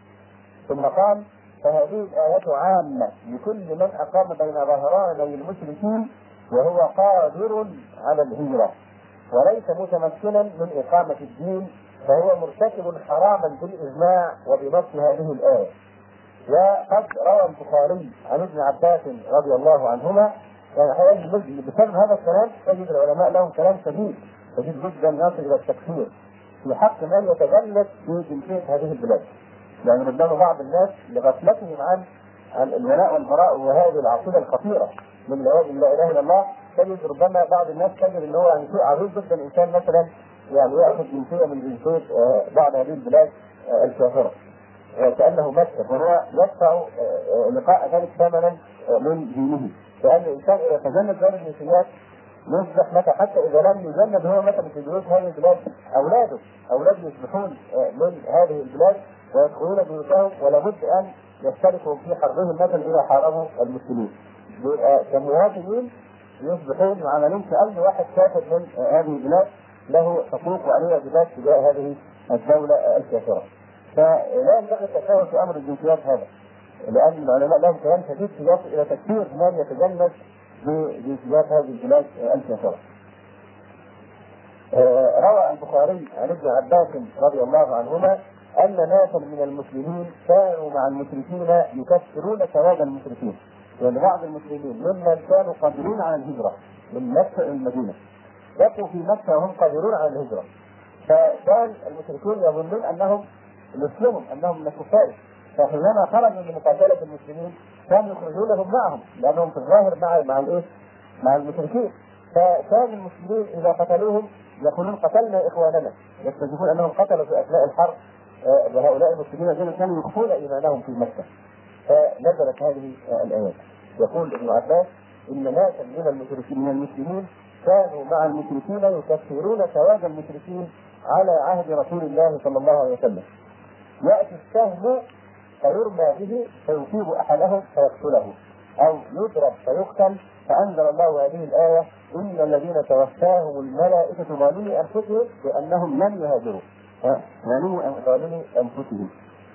Speaker 2: ثم قال: فهذه الآية عامة لكل من أقام بين ظهراني المشركين وهو قادر على الهجرة وليس متمكنا من إقامة الدين، فهو مرتكب حراما بالإجماع وبنص هذه الآية. وقد روى البخاري عن ابن عباس رضي الله عنهما، يعني بسبب هذا الكلام تجد العلماء لهم كلام شديد شديد جدا يصل إلى التكفير في حق من يتجلد في جنسية هذه البلاد، يعني ربما بعض الناس لغفلتهم عن عن الولاء والبراء وهذه العقيدة الخطيرة من لوازم لا إله إلا الله، تجد ربما بعض الناس تجد إن هو يعني شيء عظيم جدا إنسان مثلا يعني يأخذ جنسية من جنسية بعض هذه البلاد الكافرة كأنه مسلم، وهو يدفع لقاء ذلك ثمنا من دينه، لأن الإنسان إذا تجنب ذلك الجنسيات يصبح متى حتى إذا لم يجنب هو مثلا في بيوت هذه البلاد أولاده أولاده يصبحون من هذه البلاد ويدخلون بيوتهم ولا بد أن يشتركوا في حربهم مثلا إذا حاربوا المسلمين، كمواطنين يصبحون عملين كأي واحد كافر من هذه البلاد له حقوق وعليه واجبات تجاه هذه الدولة الكافرة. فلا ينبغي التساهل في امر الجنسيات هذا، لان العلماء لهم كلام شديد يصل الى تكفير من يتجنب بجنسيات هذه البلاد الكافره. روى البخاري عن ابن عباس رضي الله عنهما ان ناسا من المسلمين كانوا مع المشركين يكفرون سواد المشركين، يعني بعض المسلمين ممن كانوا قادرين على الهجره من مكه الى المدينه بقوا في مكه وهم قادرون على الهجره، فكان المشركون يظنون انهم مسلمون انهم من الكفار، فحينما خرجوا من مقاتله المسلمين كانوا يخرجونهم معهم لانهم في الظاهر مع مع الايه؟ مع المشركين. فكان المسلمين اذا قتلوهم يقولون قتلنا اخواننا، يكتشفون انهم قتلوا في اثناء الحرب وهؤلاء المسلمين الذين كانوا يخفون ايمانهم في مكه. فنزلت هذه الايات. يقول ابن عباس ان ناسا من المشركين من المسلمين كانوا مع المشركين يكفرون سواد المشركين على عهد رسول الله صلى الله عليه وسلم. ياتي السهم فيرمى به فيصيب احدهم فيقتله او يضرب فيقتل، فانزل الله هذه الايه ان الذين توفاهم الملائكه ظالمي انفسهم بانهم لم يهاجروا، ظالمي انفسهم.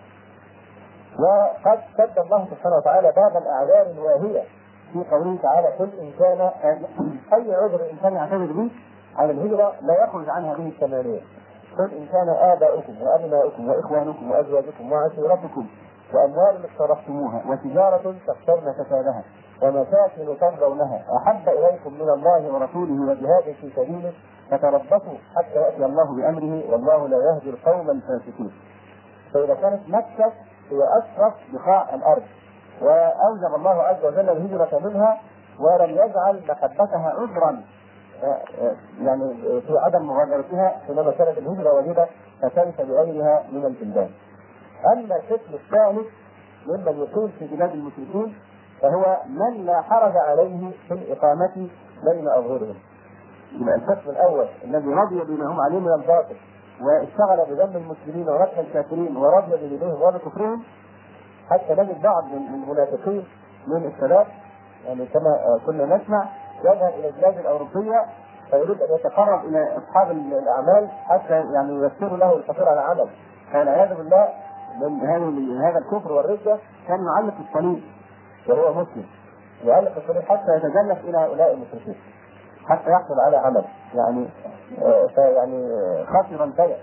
Speaker 2: وقد سد الله سبحانه وتعالى باب الاعذار الواهيه في قوله تعالى قل ان كان اي عذر ان كان يعتذر به على الهجره لا يخرج عن هذه الثمانيه. قل ان كان اباؤكم وابناؤكم واخوانكم وازواجكم وعشيرتكم واموال اقترفتموها وتجاره تخشون كسادها ومساكن ترضونها احب اليكم من الله ورسوله وجهاد في سبيله فتربصوا حتى ياتي الله بامره والله لا يهدي القوم الفاسقين. فاذا كانت مكه هي اشرف بقاع الارض واوجب الله عز وجل الهجره منها ولم يجعل محبتها عذرا يعني في عدم مغادرتها حينما كانت الهجره واجبه، فكيف بغيرها من البلدان. اما القسم الثالث ممن يقيم في بلاد المشركين فهو من لا حرج عليه في الاقامه بين اظهرهم. يبقى القسم الاول الذي رضي بما هم عليه من الباطل واشتغل بذم المسلمين ونكر الكافرين ورضي بدينهم وبكفرهم، حتى نجد بعض من المنافقين من الشباب يعني كما كنا نسمع يذهب الى البلاد الاوروبيه فيريد ان يتقرب الى اصحاب الاعمال حتى يعني ييسروا له الحصول على عمل، فالعياذ بالله من هذا الكفر والردة كان يعلق الصليب وهو مسلم، يعلق الصليب حتى يتجلف الى هؤلاء المشركين حتى يحصل على عمل، يعني آه يعني خاسرا سيء.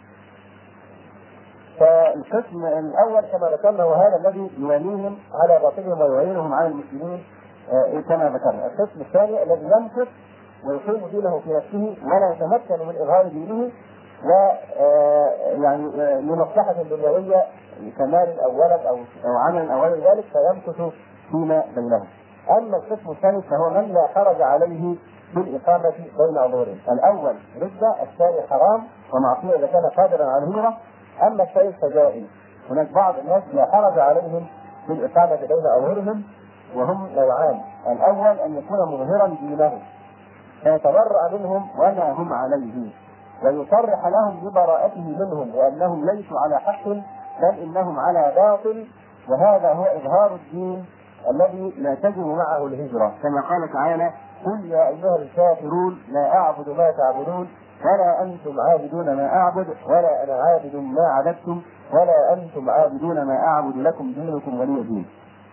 Speaker 2: فالقسم الاول كما ذكرنا هو هذا الذي يواليهم على باطلهم ويعينهم على المسلمين آه كما ذكرنا. القسم الثاني الذي يمسك ويقيم دينه في نفسه ولا يتمكن من اظهار دينه و يعني لمصلحة دنيوية كمال او ولد او او عمل او غير ذلك فيمكث فيما بينهم. اما القسم الثاني فهو من لا حرج عليه بالاقامة بين اظهرهم. الاول ردة، الثاني حرام ومعصية اذا كان قادرا على الهجرة، اما الثالث فجائز. هناك بعض الناس لا حرج عليهم بالاقامة بين اظهرهم وهم نوعان. الاول ان يكون مظهرا دينه فيتبرأ منهم وما هم عليه ويصرح لهم ببراءته منهم وانهم ليسوا على حق بل انهم على باطل، وهذا هو اظهار الدين الذي لا تجب معه الهجره، كما قال تعالى قل يا ايها الكافرون لا اعبد ما تعبدون ولا انتم عابدون ما اعبد ولا انا عابد ما عبدتم ولا انتم عابدون ما اعبد لكم دينكم ولي دين.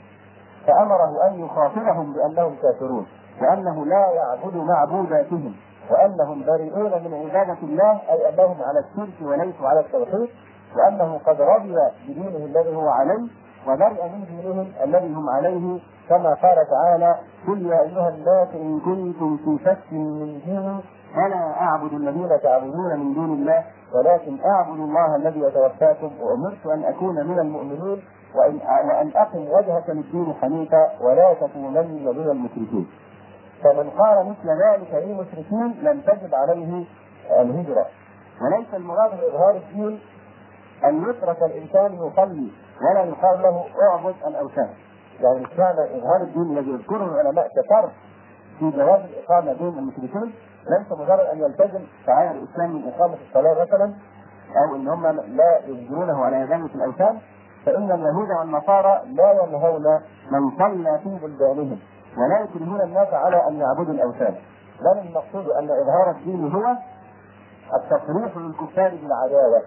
Speaker 2: فامره ان يخاطبهم بانهم كافرون وانه لا يعبد معبوداتهم وانهم بريئون من عباده الله اي انهم على الشرك وليسوا على التوحيد، وانه قد رضي بدينه الذي هو عليه وبرئ من دينهم الذي هم عليه، كما قال تعالى قل يا ايها الناس ان كنتم في شك من ديني فلا اعبد الذين تعبدون من دون الله ولكن اعبد الله الذي يتوفاكم وامرت ان اكون من المؤمنين وان وان اقم وجهك للدين حنيفا ولا تكونن من المشركين. فمن قال مثل ذلك للمشركين لم تجب عليه الهجرة. وليس المراد بإظهار الدين أن يترك الإنسان يصلي ولا يقال له اعبد الأوثان، يعني مش معنى إظهار الدين الذي يذكره العلماء كفرض في جواز الإقامة بين المشركين ليس مجرد أن يلتزم شعائر الإسلام من إقامة الصلاة مثلا أو إن هم لا يجبرونه على عبادة الأوثان، فإن اليهود والنصارى لا ينهون من صلى في بلدانهم ولا يكرهون الناس على ان يعبدوا الاوثان، بل المقصود ان اظهار الدين هو التصريح للكفار بالعداوه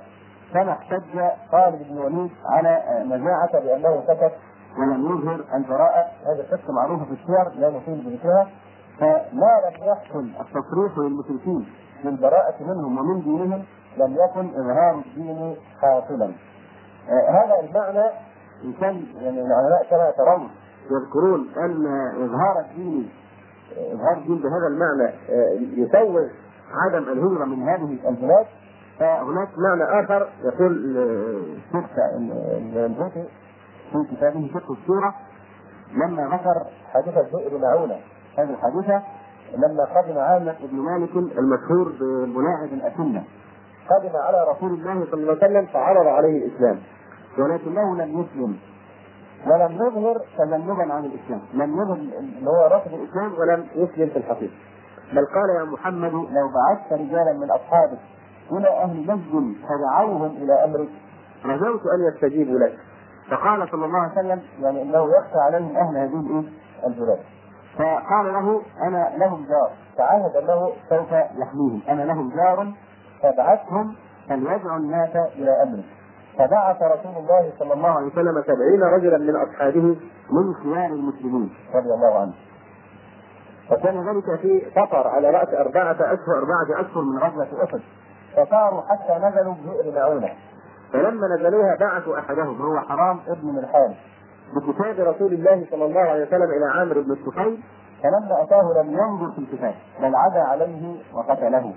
Speaker 2: كما احتج خالد بن الوليد على نزاعة بأنه سكت ولم يظهر البراءة. هذا قصة معروفة في السير لا نطيل بذكرها. فما لم يحصل التصريح للمشركين بالبراءة منهم ومن دينهم لم يكن إظهار الدين حاصلا. آه هذا المعنى إن كان يعني العلماء كما ترون يذكرون أن إظهار الدين إظهار الدين بهذا المعنى آه يسوغ عدم الهجرة من هذه البلاد، فهناك معنى آخر يقول الشيخ البوطي في كتابه فقه السورة لما ذكر حادثة بئر معونة. هذه الحادثة لما قدم عامر بن مالك المشهور بملاعب الأسنة قدم على رسول الله صلى الله عليه وسلم فعرض عليه الإسلام ولكنه لم يسلم ولم يظهر تجنبا عن الإسلام، لم يظهر اللي هو رفض الإسلام ولم يسلم في الحقيقة، بل قال يا محمد لو بعثت رجالا من أصحابك إلى أهل نجد فدعوهم إلى أمرك رجوت أن يستجيبوا لك. فقال صلى الله عليه وسلم يعني أنه يخشى عليهم أهل هذه البلاد، فقال له أنا لهم جار، فعاهد أنه سوف يحميهم، أنا لهم جار فابعثهم فليدعوا الناس إلى أمرك. فبعث رسول الله صلى الله عليه وسلم سبعين رجلا من أصحابه من خيار المسلمين رضي الله عنه، وكان ذلك في سفر على رأس أربعة أشهر أربعة أشهر من غزوة أحد، فصاروا حتى نزلوا بئر معونة. فلما نزلوها بعثوا أحدهم هو حرام ابن ملحان بكتاب رسول الله صلى الله عليه وسلم إلى عامر بن الطفيل، فلما أتاه لم ينظر في الكتاب بل عدا عليه وقتله.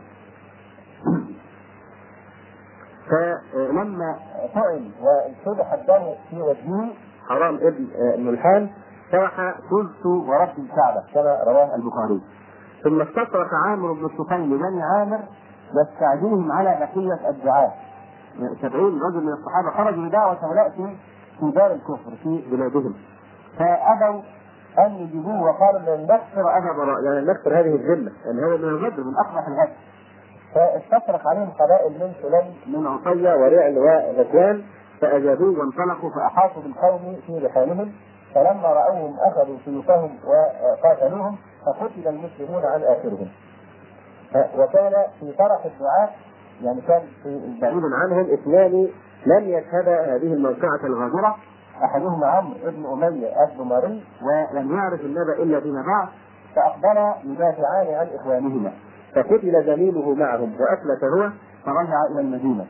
Speaker 2: فلما سئل وانشدح الدم في وجهه حرام ابن ملحان صاح قلت ورب الكعبة كما رواه البخاري. ثم استصرخ عامر بن الطفيل بني عامر يستعجلهم على بقية الدعاة، سبعين رجل من الصحابة خرجوا لدعوة هؤلاء في دار الكفر في بلادهم، فأبوا أن يجيبوه وقالوا لن نكسر أبا براء، يعني نكسر هذه الذمة، يعني هذا من الغدر من أقبح الغدر. فاستصرخ عليهم قبائل من سليم من عطية ورعل وغسلان فأجابوه وانطلقوا فأحاطوا بالقوم في رحالهم، فلما رأوهم أخذوا سيوفهم وقاتلوهم فقتل المسلمون عن آخرهم. وكان في فرح الدعاء يعني كان في بعيد عنهم اثنان لم يشهدا هذه الموقعة الغادرة، أحدهما عمرو بن أمية الدمري ولم يعرف النبأ إلا فيما بعد، فأقبلا يدافعان عن إخوانهما فقتل زميله معهم وأفلت هو فرجع إلى المدينة.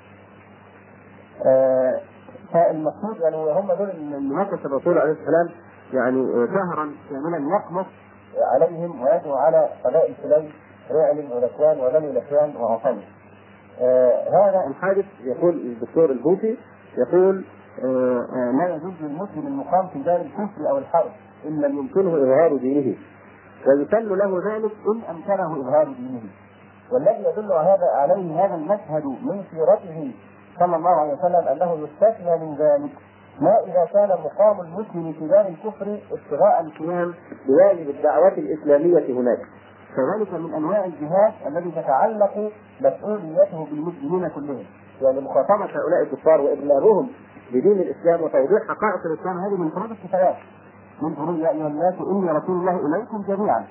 Speaker 2: آه فالمقصود يعني هم دول اللي مكث الرسول عليه السلام يعني شهرا كاملا يقمص عليهم ويدعو على قبائل سليم رعل ولكوان وبني لكوان وعصام. آه هذا الحادث يقول الدكتور البوطي يقول آه آه لا يجوز للمسلم المقام في دار الكفر أو الحرب إن لم يمكنه إظهار دينه، ويسن له ذلك إن أمكنه إظهار دينه. والذي يدل هذا عليه هذا المشهد من سيرته صلى الله عليه وسلم أنه يستثنى من ذلك ما إذا كان مقام المسلم في دار الكفر ابتغاء القيام بواجب الدعوة الإسلامية هناك، فذلك من أنواع الجهاد الذي تتعلق مسؤوليته بالمسلمين كلهم، يعني مخاطبة هؤلاء الكفار وإبلاغهم بدين الإسلام وتوضيح حقائق الإسلام هذه من فروض الكفايات، من فروض يا أيها الناس إني رسول الله إليكم جميعا.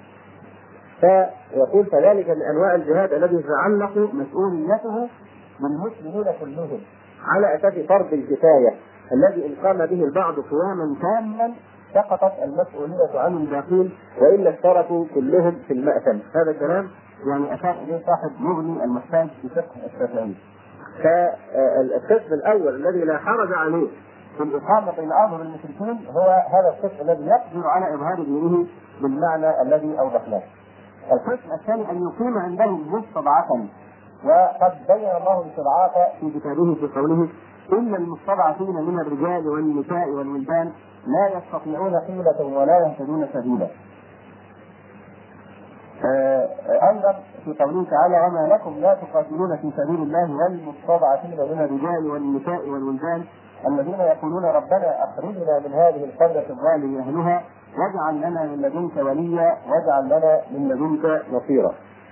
Speaker 2: فيقول فذلك من أنواع الجهاد الذي يتعلق مسؤوليته بالمسلمين كلهم على أساس فرض الكفاية الذي إن قام به البعض قياما تاما سقطت المسؤولية عن الباقين وإلا اشتركوا كلهم في المأثم. هذا الكلام يعني أشار إليه صاحب مغني المحتاج في فقه الشافعي. فالقسم الأول الذي لا حرج عليه في الإقامة بين أظهر المشركين هو هذا القسم الذي يقدر على إظهار دينه بالمعنى الذي أوضحناه. القسم الثاني أن يقيم عندهم مستضعفا، وقد بين الله الاستضعاف في كتابه في قوله إن المستضعفين من الرجال والنساء والولدان لا يستطيعون حيلة ولا يهتدون سبيلا. أيضا في قوله تعالى وما لكم لا تقاتلون في سبيل الله والمستضعفين من الرجال والنساء والولدان الذين يقولون ربنا أخرجنا من هذه القرية الظالم أهلها واجعل لنا من لدنك وليا واجعل لنا من لدنك نصيرا.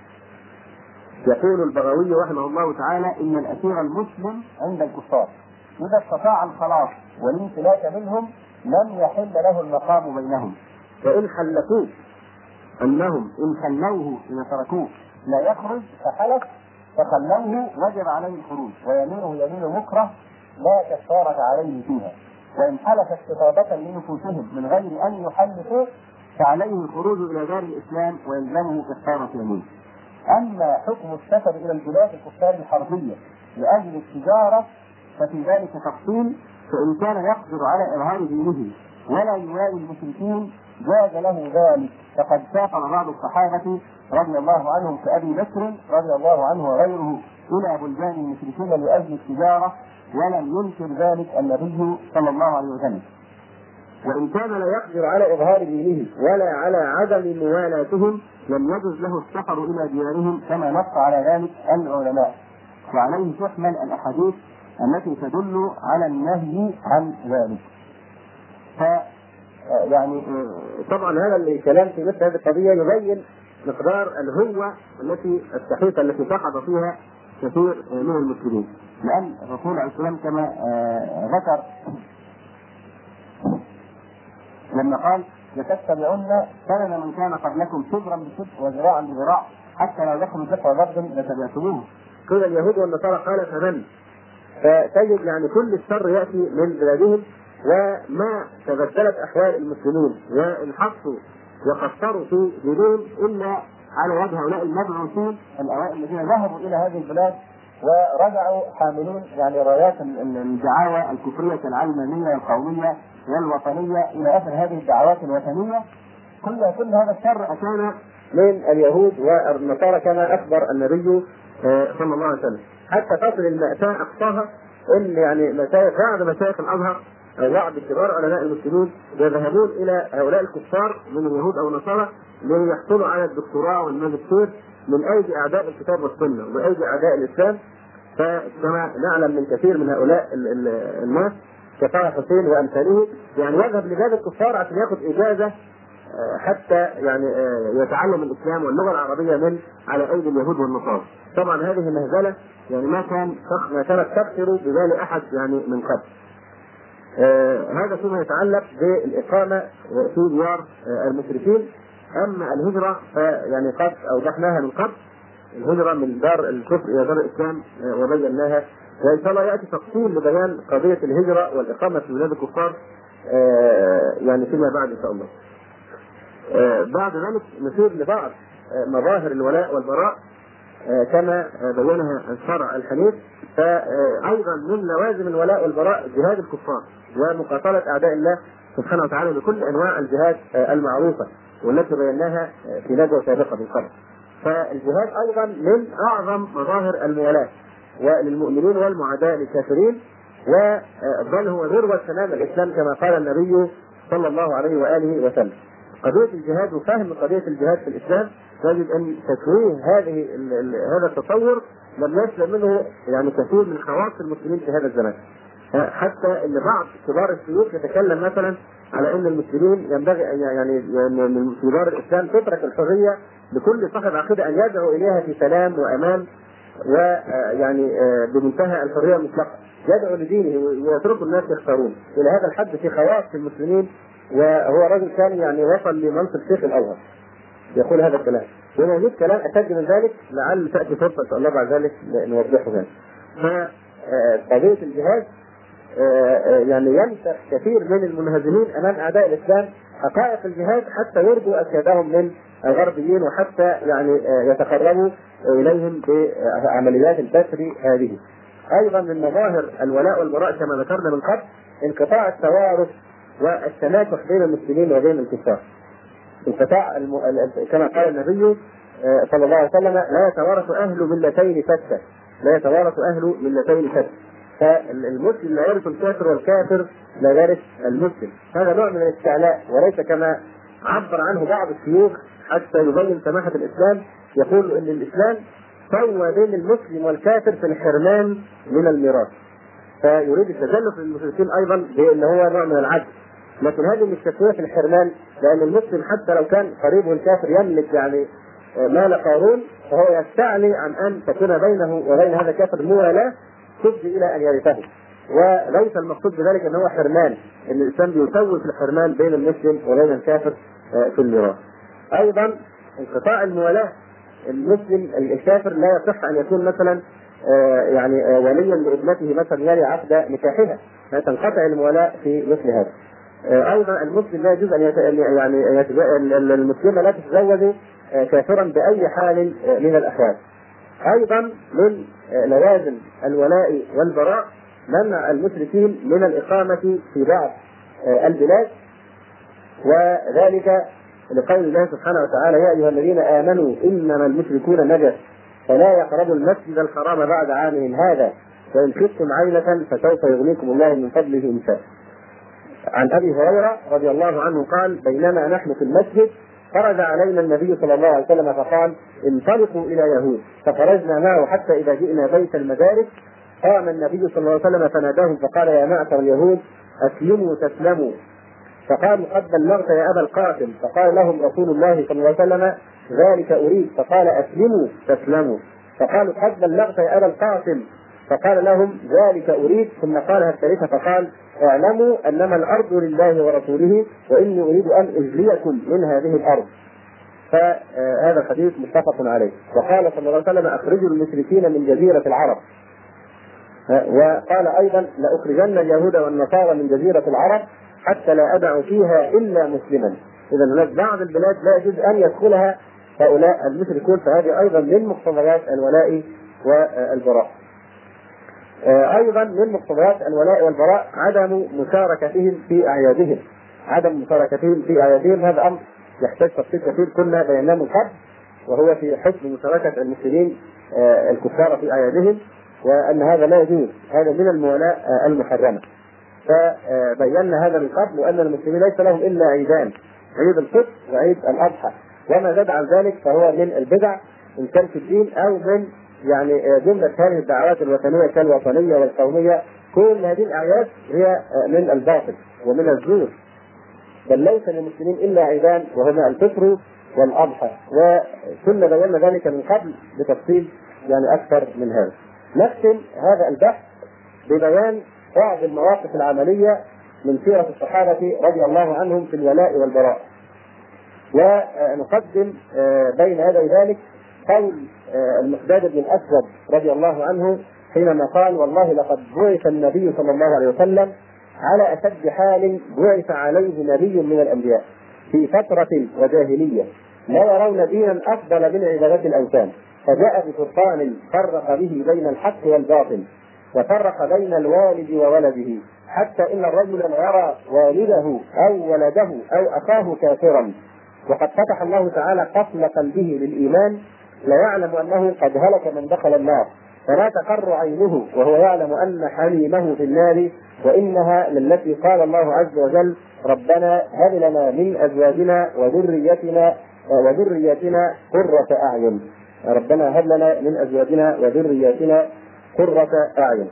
Speaker 2: يقول البغوي رحمه الله تعالى إن الأسير المسلم عند الكفار إذا استطاع الخلاص والانفلات منهم لم يحل له المقام بينهم، وإن خلفوه أنهم إن خلوه إن تركوه لا يخرج فحلف فخلوه وجب عليه الخروج، ويمينه يمين مكره لا كفارة عليه فيها، وإن حلفت خطابة لنفوسهم من غير أن يحلفوا فعليه الخروج إلى دار الإسلام ويلزمه كفارة يمين. أما حكم السفر إلى البلاد الكفار الحربية لأجل التجارة ففي ذلك تفصيل، فإن كان يقدر على إظهار دينه ولا يوالي المشركين جاز له ذلك، فقد سافر بعض الصحابة رضي الله عنهم كأبي بكر رضي الله عنه وغيره إلى بلدان المشركين لأجل التجارة ولم ينكر ذلك النبي صلى الله عليه وسلم. وإن كان لا يقدر على إظهار دينه ولا على عدم موالاتهم لم يجوز له السفر إلى ديارهم كما نص على ذلك العلماء، وعليه تحمل الأحاديث التي تدل على النهي عن ذلك. ف يعني طبعا هذا الكلام في مثل هذه القضية يبين مقدار الهوة التي السحيقة التي سقط فيها كثير من المسلمين، لأن الرسول عليه السلام كما ذكر لما قال لتتبعن سنن من كان قبلكم شبرا بشبر وذراعا بذراع حتى لو دخلوا كفر ضرب لتبعتموه. قيل اليهود والنصارى قال فمن، فتجد يعني كل الشر يأتي من بلادهم، وما تبدلت أحوال المسلمين وانحصوا وقصروا في دينهم إلا على وجه هؤلاء المبعوثين الأوائل الذين ذهبوا إلى هذه البلاد ورجعوا حاملين يعني رايات الدعاوى الكفرية العلمانية القومية والوطنية إلى آخر هذه الدعوات الوثنية. كل كل هذا الشر أتانا من اليهود والنصارى كما أخبر النبي صلى الله عليه وسلم، حتى تصل المأساة أقصاها إن يعني مشايخ بعض مشايخ الأزهر أو بعض كبار علماء المسلمين يذهبون إلى هؤلاء الكفار من اليهود أو النصارى ليحصلوا على الدكتوراه والماجستير من أيدي أعداء الكتاب والسنة ومن أيدي أعداء الإسلام. فكما نعلم من كثير من هؤلاء الناس كطه حسين وأمثاله يعني يذهب لبلاد الكفار عشان يأخذ إجازة حتى يعني يتعلم الإسلام واللغة العربية من على أيدي اليهود والنصارى. طبعا هذه مهزلة يعني ما كان ما كانت تخطر ببال أحد يعني من قبل. آه هذا فيما يتعلق بالإقامة في ديار آه المشركين. أما الهجرة فيعني قد أوضحناها من قبل، الهجرة من دار الكفر إلى دار الإسلام آه وبيناها، وإن شاء الله يأتي تفصيل لبيان قضية الهجرة والإقامة في بلاد الكفار آه يعني فيما بعد إن شاء الله. آه بعد ذلك نشير لبعض آه مظاهر الولاء والبراء آه كما آه بينها الشرع الحنيف. فأيضا من لوازم الولاء والبراء جهاد الكفار ومقاتلة أعداء الله سبحانه وتعالى بكل أنواع الجهاد آه المعروفة والتي بيناها آه في ندوة سابقة من قبل. فالجهاد أيضا من أعظم مظاهر المولاة وللمؤمنين والمعاداة للكافرين، وبل هو ذروة سنام الإسلام كما قال النبي صلى الله عليه وآله وسلم. قضية الجهاد وفهم قضية الجهاد في الإسلام نجد أن تكوين هذه هذا التصور لم يسلم منه يعني كثير من خواص المسلمين في هذا الزمان، حتى أن بعض كبار الشيوخ يتكلم مثلا على أن المسلمين ينبغي يعني في دار الإسلام تترك الحرية لكل صاحب عقيدة أن يدعو إليها في سلام وأمان ويعني بمنتهى الحرية المطلقة، يدعو لدينه ويترك الناس يختارون. إلى هذا الحد في خواص المسلمين، وهو رجل كان يعني وصل لمنصب شيخ الأزهر يقول هذا الكلام. هنا يوجد كلام أشد من ذلك لعل تأتي فرصة إن شاء الله بعد ذلك نوضحه ذلك. فقضية الجهاد يعني ينسخ كثير من المنهزمين أمام أعداء الإسلام حقائق الجهاد حتى يرجوا أكيادهم من الغربيين وحتى يعني يتقربوا إليهم بعمليات البشر هذه. أيضا من مظاهر الولاء والبراء كما ذكرنا من قبل انقطاع التوارث والتناكح بين المسلمين وبين الكفار. انقطاع الم... كما قال النبي صلى الله عليه وسلم لا يتوارث أهل ملتين شتى، لا يتوارث أهل ملتين شتى. فالمسلم لا يرث الكافر والكافر لا يرث المسلم. هذا نوع من الاستعلاء، وليس كما عبر عنه بعض الشيوخ حتى يبين سماحة الإسلام، يقول إن الإسلام سوى بين المسلم والكافر في الحرمان من الميراث، فيريد التجلف للمشركين أيضا بأن هو نوع من العدل. لكن هذه مش تسوية في الحرمان، لأن المسلم حتى لو كان قريبه الكافر يملك يعني مال قارون فهو يستعلي عن أن تكون بينه وبين هذا الكافر موالاة تفضي إلى أن يرثه، وليس المقصود بذلك أن هو حرمان، أن الإسلام بيسوي في الحرمان بين المسلم وبين الكافر في الميراث. أيضا انقطاع الموالاة، المسلم الكافر لا يصح ان يكون مثلا آه يعني آه وليا لابنته مثلا يلي عقد نكاحها، فتنقطع الموالاه في مثل هذا. آه ايضا المسلم لا يجوز ان يت... يعني يتز... المسلمه لا تتزوج آه كافرا باي حال آه من الاحوال. ايضا من آه لوازم الولاء والبراء منع المشركين من الاقامه في بعض آه البلاد، وذلك لقول الله سبحانه وتعالى: يا أيها الذين آمنوا إنما المشركون نجس فلا يقربوا المسجد الحرام بعد عامهم هذا وإن خفتم عيلة فسوف يغنيكم الله من فضله إن شاء. عن أبي هريرة رضي الله عنه قال: بينما نحن في المسجد خرج علينا النبي صلى الله عليه وسلم فقال: انطلقوا إلى يهود، فخرجنا معه حتى إذا جئنا بيت المدارس قام النبي صلى الله عليه وسلم فناداهم فقال: يا معشر اليهود أسلموا تسلموا. فقالوا: قد بلغت يا أبا القاسم. فقال لهم رسول الله صلى الله عليه وسلم: ذلك أريد. فقال: أسلموا تسلموا. فقالوا: قد بلغت يا أبا القاسم. فقال لهم: ذلك أريد. ثم قالها الثالثة فقال: اعلموا أنما الأرض لله ورسوله وإني أريد أن أجليكم من هذه الأرض. فهذا الحديث متفق عليه. وقال صلى الله عليه وسلم: أخرجوا المشركين من جزيرة العرب. وقال أيضا: لأخرجن اليهود والنصارى من جزيرة العرب حتى لا أدع فيها إلا مسلما. إذا هناك بعض البلاد لا يجوز أن يدخلها هؤلاء المشركون، فهذه أيضا من مقتضيات الولاء والبراء. أيضا من مقتضيات الولاء والبراء عدم مشاركتهم في أعيادهم. عدم مشاركتهم في أعيادهم هذا أمر يحتاج تفصيل كثير كنا بيناه من قبل، وهو في حكم مشاركة المسلمين الكفار في أعيادهم، وأن هذا لا يجوز، هذا من المولاة المحرمة. فبينا هذا من قبل، وأن المسلمين ليس لهم إلا عيدان: عيد الفطر وعيد الأضحى، وما زاد عن ذلك فهو من البدع إن كان في الدين أو من يعني جملة هذه الدعوات الوثنية كالوطنية والقومية. كل هذه الأعياد هي من الباطل ومن الزور، بل ليس للمسلمين إلا عيدان وهما الفطر والأضحى، وكنا بينا ذلك من قبل بتفصيل يعني أكثر من هذا. نختم هذا البحث ببيان بعض المواقف العملية من سيرة الصحابة رضي الله عنهم في الولاء والبراء، ونقدم بين يدي ذلك قول المقداد بن الأسود رضي الله عنه حينما قال: والله لقد بعث النبي صلى الله عليه وسلم على أشد حال بعث عليه نبي من الأنبياء في فترة وجاهلية لا يرون دينا أفضل من عبادة الأوثان، فجاء بفرقان فرق به بين الحق والباطل وفرق بين الوالد وولده، حتى إن الرجل لا يرى والده أو ولده أو أخاه كافرا، وقد فتح الله تعالى قفل قلبه للإيمان، لا يعلم أنه قد هلك من دخل النار، فلا تقر عينه وهو يعلم أن حميمه في النار، وإنها للتي قال الله عز وجل: ربنا هب لنا من أزواجنا وذريتنا وذريتنا قرة أعين. ربنا هب لنا من أزواجنا وذريتنا قرة أعين.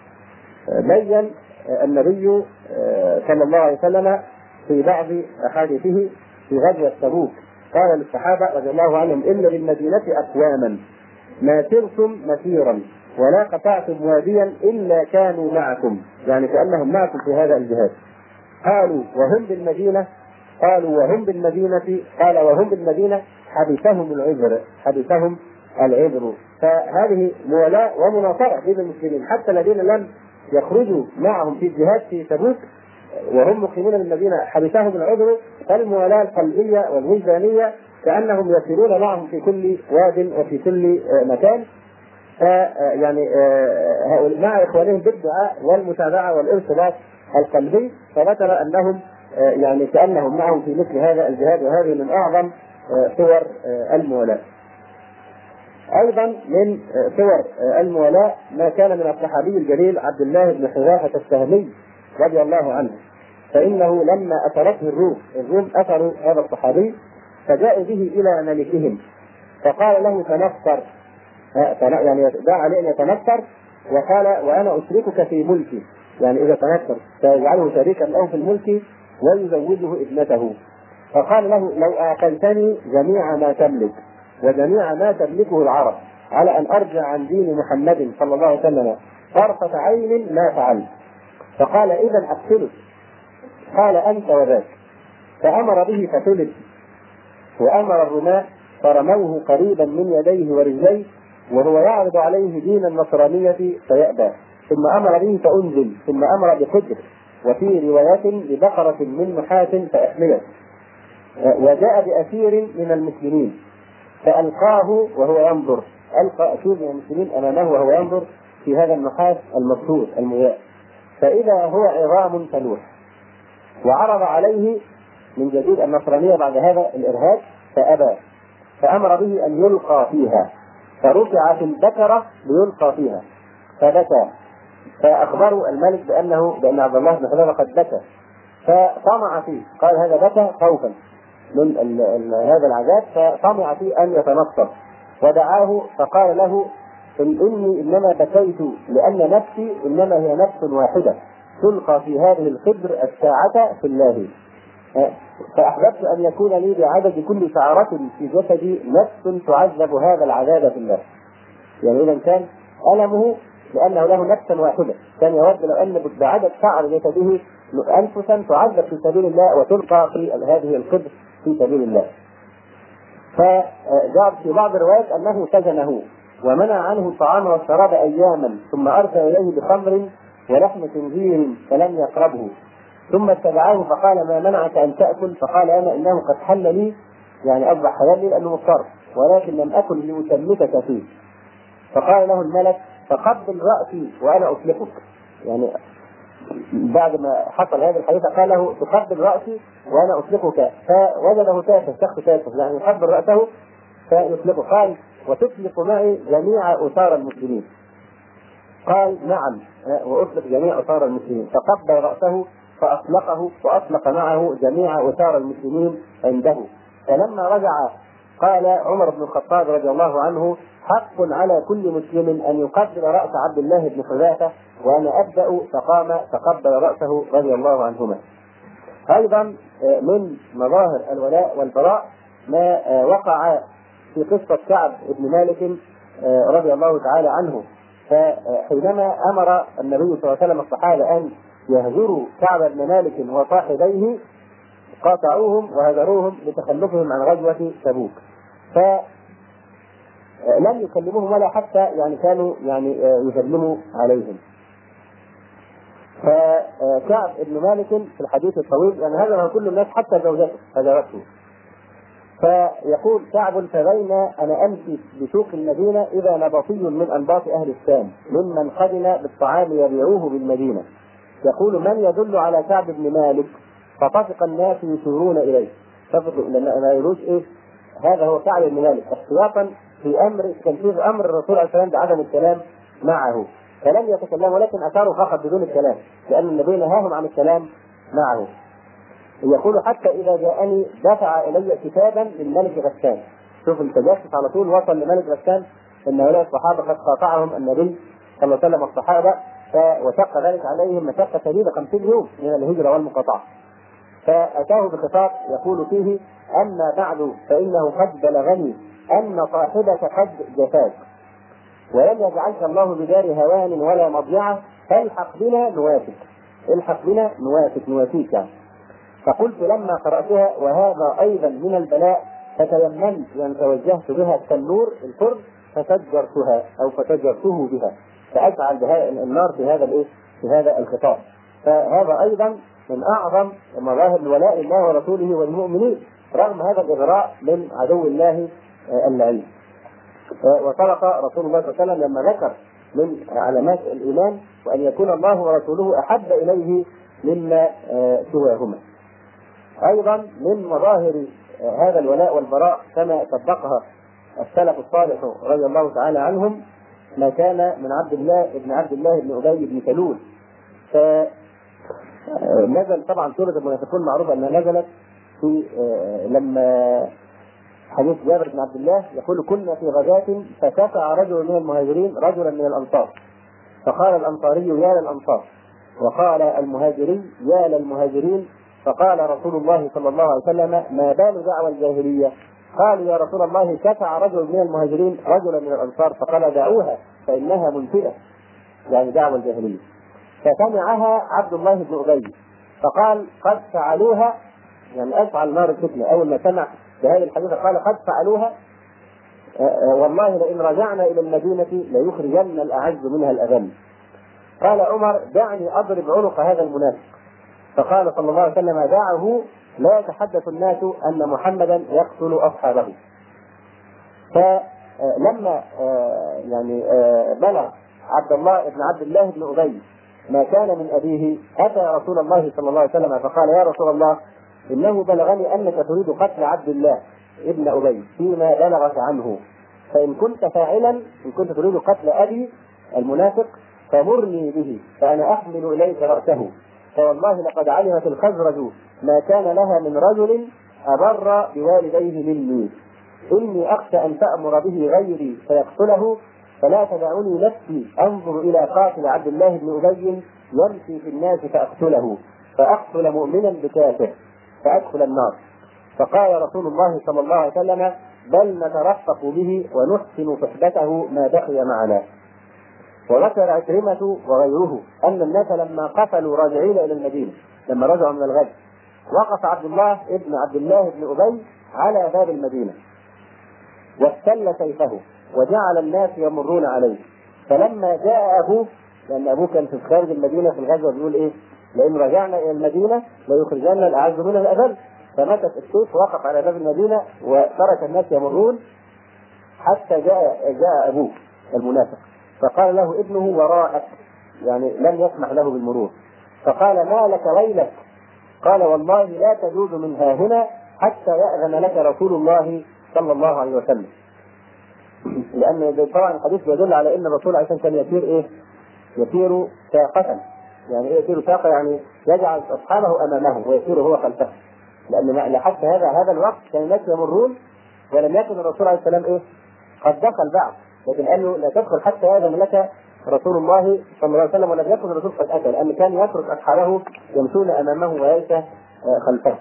Speaker 2: بين النبي صلى الله عليه وسلم في بعض أحاديثه في غزوة تبوك قال للصحابة رضي الله عنهم: إن بالمدينة أقواما ما سرتم مسيرا ولا قطعتم واديا إلا كانوا معكم، يعني كأنهم معكم في هذا الجهاد. قالوا: وهم بالمدينة؟ قالوا: وهم بالمدينة. قال: وهم بالمدينة حبسهم العذر حبسهم العذر. فهذه موالاة ومناصرة بين المسلمين، حتى الذين لم يخرجوا معهم في الجهاد في تبوك وهم مقيمون بالمدينة حبسهم العذر، فالموالاة القلبية والوجدانية كأنهم يسيرون معهم في كل واد وفي كل مكان، يعني مع إخوانهم بالدعاء والمتابعة والارتباط القلبي، فبتر أنهم يعني كأنهم معهم في مثل هذا الجهاد، وهذه من أعظم صور الموالاة. أيضا من صور الموالاة ما كان من الصحابي الجليل عبد الله بن حذافة السهمي رضي الله عنه، فإنه لما أثرته الروم الروم أثروا هذا الصحابي فجاءوا به إلى ملكهم، فقال له: تنصر، يعني دعا عليه أن يتنصر، وقال: وأنا أشركك في ملكي، يعني إذا تنصر سيجعله شريكا له في الملك ويزوجه ابنته. فقال له: لو أعطيتني جميع ما تملك وجميع ما تملكه العرب على أن أرجع عن دين محمد صلى الله عليه وسلم طرفة عين ما فعلت. فقال: إذا أقتلك. قال: أنت وذاك. فأمر به فقتل، وأمر الرماة فرموه قريبا من يديه ورجليه وهو يعرض عليه دين النصرانية فيأبى، ثم أمر به فأنزل، ثم أمر بقدر، وفي رواية ببقرة من نحاس فأحملت، وجاء بأسير من المسلمين فألقاه وهو ينظر، ألقى أسير من المسلمين أمامه وهو ينظر في هذا النحاس المكسور المياه، فإذا هو عظام تلوح، وعرض عليه من جديد النصرانية بعد هذا الإرهاب فأبى، فأمر به أن يلقى فيها، فرفع في البكرة ليلقى فيها فبكى، فأخبروا الملك بأنه بأن عبد الله بن حذافة قد بكى، فطمع فيه، قال هذا بكى خوفا من ال ال هذا العذاب، فطمع فيه أن يتنصر ودعاه فقال له إني إنما بكيت لأن نفسي إنما هي نفس واحدة تلقى في هذه الخبر الساعة في الله، فأحببت أن يكون لي بعدد كل شعرة في جسدي نفس تعذب هذا العذاب في الله. يعني إذا كان ألمه لأنه له نفس واحدة، كان يود لو أن بعدد شعر جسده أنفسا تعذب في سبيل الله وتلقى في هذه الخبر في سبيل الله. فجاء في بعض الروايات أنه سجنه ومنع عنه الطعام والشراب أياما، ثم أرسل إليه بخمر ولحم خنزير فلم يقربه، ثم استدعاه فقال ما منعك أن تأكل؟ فقال أنا إنه قد حل لي، يعني أصبح حلال لي لأنه مضطر، ولكن لم أكن لأسلكك فيه. فقال له الملك فقبل رأسي وأنا أسلكك، يعني بعد ما حصل هذا الحديث قال له تقبل رأسي وأنا أسلكك، فوجده تافه شخص تافه، يعني يقبل رأسه فيسلكه. قال وتسلك معي جميع أسار المسلمين؟ قال نعم وأسلك جميع أسار المسلمين، فقبل رأسه فأطلقه وأطلق معه جميع أسار المسلمين عنده. فلما رجع قال عمر بن الخطاب رضي الله عنه حق على كل مسلم أن يقبل رأس عبد الله بن حذافة وأنا أبدأ، فقام فقبل رأسه رضي الله عنهما. أيضا من مظاهر الولاء والبراء ما وقع في قصة كعب بن مالك رضي الله تعالى عنه، فحينما أمر النبي صلى الله عليه وسلم الصحابة أن يهجروا كعب بن مالك وصاحبيه قاطعوهم وهجروهم لتخلفهم عن غزوة تبوك، فلم يكلموهم ولا حتى يعني كانوا يعني يسلموا عليهم. فكعب بن مالك في الحديث الطويل يعني هذا كل الناس حتى زوجته هجرته، فيقول كعب فبين أنا أمشي بسوق المدينة إذا نبطي من أنباط أهل الشام ممن قدم بالطعام يبيعوه بالمدينة، يقول من يدل على كعب بن مالك؟ فطفق الناس يشيرون إليه، طفقوا ما يقولوش إيه هذا هو كعب بن مالك، احتياطا في أمر كان فيه أمر الرسول عليه السلام بعدم الكلام معه، فلم يتكلم ولكن أثاروا فقط بدون الكلام لأن النبي نهاهم عن الكلام معه. يقول حتى إذا جاءني دفع إلي كتابا للملك غسان، شوف التجسس على طول وصل لملك غسان أن هؤلاء الصحابة قد قاطعهم النبي صلى الله عليه وسلم الصحابة، وشق ذلك عليهم مشقة شديدة خمسين يوم من الهجرة والمقاطعة، فأتاه بخطاب يقول فيه أما بعد فإنه قد بلغني أن صاحبك قد جفاك ولم يجعلك الله بدار هوان ولا مضيعة، فالحق بنا نوافق، الحق بنا نوافق نوافيك. فقلت لما قرأتها وهذا أيضا من البلاء فتيممت وأن توجهت بها كالنور الفرد ففجرتها أو ففجرته بها، فأشعل بها النار في هذا الإيه في هذا الخطاب. فهذا أيضا من أعظم مظاهر الولاء الله ورسوله والمؤمنين رغم هذا الإغراء من عدو الله اللعين. وصدق رسول الله صلى الله عليه وسلم لما ذكر من علامات الإيمان وأن يكون الله ورسوله أحب إليه مما سواهما. أيضا من مظاهر هذا الولاء والبراء كما طبقها السلف الصالح رضي الله تعالى عنهم ما كان من عبد الله ابن عبد الله بن أبي بن سلول. فنزل طبعا سورة المنافقون معروفة أنها نزلت في لما حديث جابر بن عبد الله يقول كنا في غزاة فشفع رجل من المهاجرين رجلا من الأنصار، فقال الأنصاري يا للأنصار، وقال المهاجري يا للمهاجرين، فقال رسول الله صلى الله عليه وسلم ما بال دعوى الجاهلية؟ قال يا رسول الله شفع رجل من المهاجرين رجلا من الأنصار، فقال دعوها فإنها منفرة، يعني دعوى الجاهلية. فسمعها عبد الله بن أبي فقال قد فعلوها، يعني أفعل نار الفتنة. أول ما سمع بهذه الحديث قال قد فعلوها، والله لئن رجعنا إلى المدينة ليخرجن الأعز منها الأذل. قال عمر دعني أضرب عنق هذا المنافق. فقال صلى الله عليه وسلم دعه لا يتحدث الناس أن محمدا يقتل أصحابه. فلما يعني بلغ عبد الله بن عبد الله بن أبي ما كان من أبيه أتى رسول الله صلى الله عليه وسلم فقال يا رسول الله إنه بلغني أنك تريد قتل عبد الله ابن أبي فيما بلغك عنه، فإن كنت فاعلا إن كنت تريد قتل أبي المنافق فمرني به فأنا أحمل إليك رأسه، فوالله لقد علمت الخزرج ما كان لها من رجل أبر بوالديه مني، إني أخشى أن تأمر به غيري فيقتله، فلا تدعوني نفسي أنظر إلى قاتل عبد الله بن أبي يمشي في الناس فأقتله، فأقتل مؤمنا بكافر فأدخل النار. فقال رسول الله صلى الله عليه وسلم بل نترفق به ونحسن صحبته ما بقي معنا. وذكر عكرمة وغيره أن الناس لما قتلوا راجعين إلى المدينة لما رجعوا من الغد وقف عبد الله ابن عبد الله بن أبي على باب المدينة واستل سيفه وجعل الناس يمرون عليه، فلما جاء أبوه لأن أبوه كان في خارج المدينة في الغزوة بيقول إيه لئن رجعنا إلى المدينة ليخرجن الأعز منها الأذل، فمكث السيف وقف على باب المدينة وترك الناس يمرون حتى جاء جاء أبوه المنافق فقال له ابنه وراءك، يعني لم يسمح له بالمرور، فقال ما لك ويلك؟ قال والله لا تجوز من ها هنا حتى يأذن لك رسول الله صلى الله عليه وسلم. لأن طبعا الحديث يدل على أن الرسول عليه الصلاة والسلام كان يسير إيه؟ يسير ساقة، يعني إيه يسير ساقة؟ يعني يجعل أصحابه أمامه ويسير هو خلفه، لأن حتى هذا هذا الوقت كان الناس يمرون ولم يكن الرسول عليه السلام إيه؟ قد دخل بعد، لكن قال له لا تدخل حتى يأذن لك رسول الله صلى الله عليه وسلم، ولم يكن الرسول قد أتى لأن كان يترك أصحابه يمشون أمامه وليس خلفه.